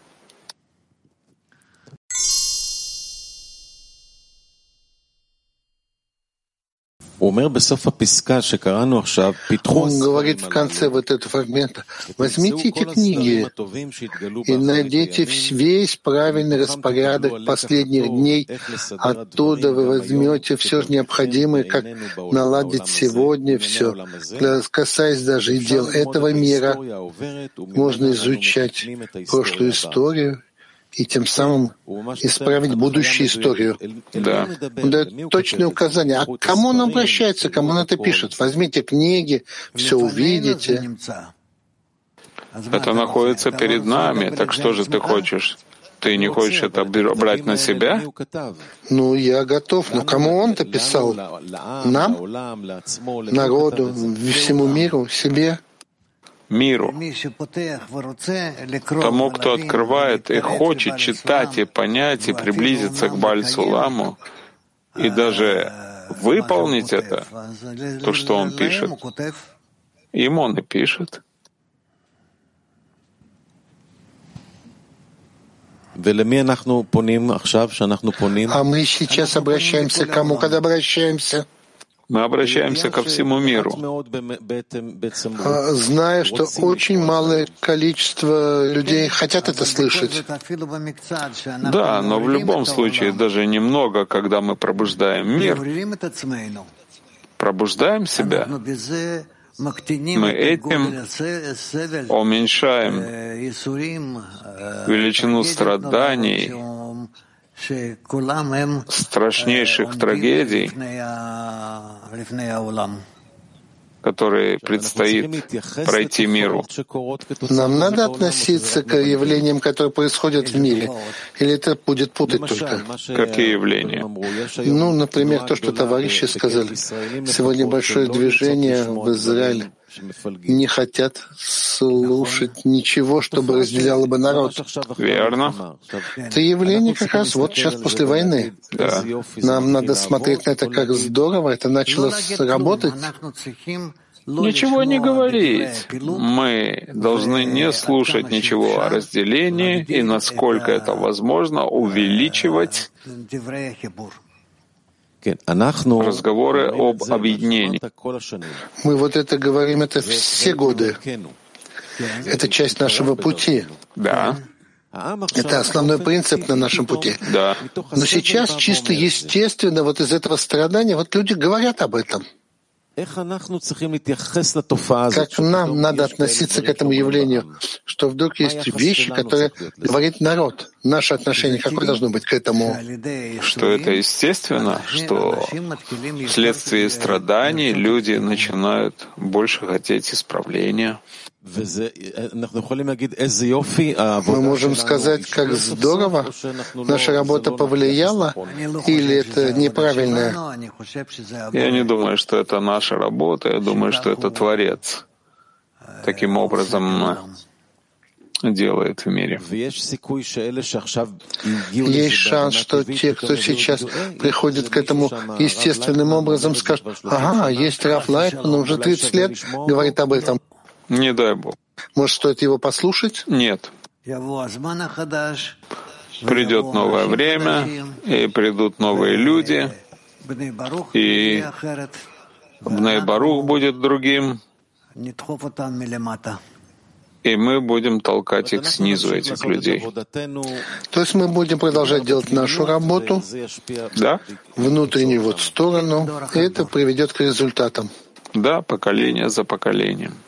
Он говорит в конце вот этого фрагмента, возьмите эти книги и найдите весь правильный распорядок последних дней. Оттуда вы возьмете все необходимое, как наладить сегодня все. Касаясь даже и дел этого мира, можно изучать прошлую историю и тем самым исправить будущую историю. Да. Он дает точные указания. А к кому он обращается, кому он это пишет? Возьмите книги, все увидите. Это находится перед нами. Так что же ты хочешь? Ты не хочешь это брать на себя? Я готов. Но кому он-то писал? Нам? Народу? Всему миру? Себе? Миру. Тому, кто открывает и хочет читать и понять, и приблизиться к Бааль-Суламу, и даже выполнить это, то, что он пишет, им он и пишет. А мы сейчас обращаемся к кому, когда обращаемся? Мы обращаемся ко всему миру, зная, что очень малое количество людей хотят это слышать. Да, но в любом случае, даже немного, когда мы пробуждаем мир, пробуждаем себя, мы этим уменьшаем величину страданий, страшнейших трагедий, которые предстоит пройти миру. Нам надо относиться к явлениям, которые происходят в мире, или это будет путать только? Какие явления? Например, то, что товарищи сказали. Сегодня большое движение в Израиле не хотят слушать ничего, чтобы разделяло бы народ. Верно. Это явление как раз вот сейчас после войны. Да. Нам надо смотреть на это как здорово, это начало работать. Ничего не говорить. Мы должны не слушать ничего о разделении и, насколько это возможно, увеличивать разговоры об объединении. Мы вот это говорим, это все годы. Это часть нашего пути. Да. Это основной принцип на нашем пути. Да. Но сейчас чисто естественно вот из этого страдания вот люди говорят об этом. Как нам надо относиться к этому явлению, что вдруг есть вещи, которые говорит народ. Наше отношение какое должно быть к этому? Что это естественно, что вследствие страданий люди начинают больше хотеть исправления. Мы можем сказать, как здорово наша работа повлияла, или это неправильно? Я не думаю, что это наша работа, я думаю, что это Творец таким образом делает в мире. Есть шанс, что те, кто сейчас приходит к этому естественным образом, скажут: ага, есть Рав Лайтман, он уже 30 лет говорит об этом. Не дай Бог. Может, стоит его послушать? Нет. Придет новое время, и придут новые люди, и Бней Барух будет другим, и мы будем толкать их снизу, этих людей. То есть мы будем продолжать делать нашу работу, Да? внутреннюю вот сторону, и это приведет к результатам. Да, поколение за поколением.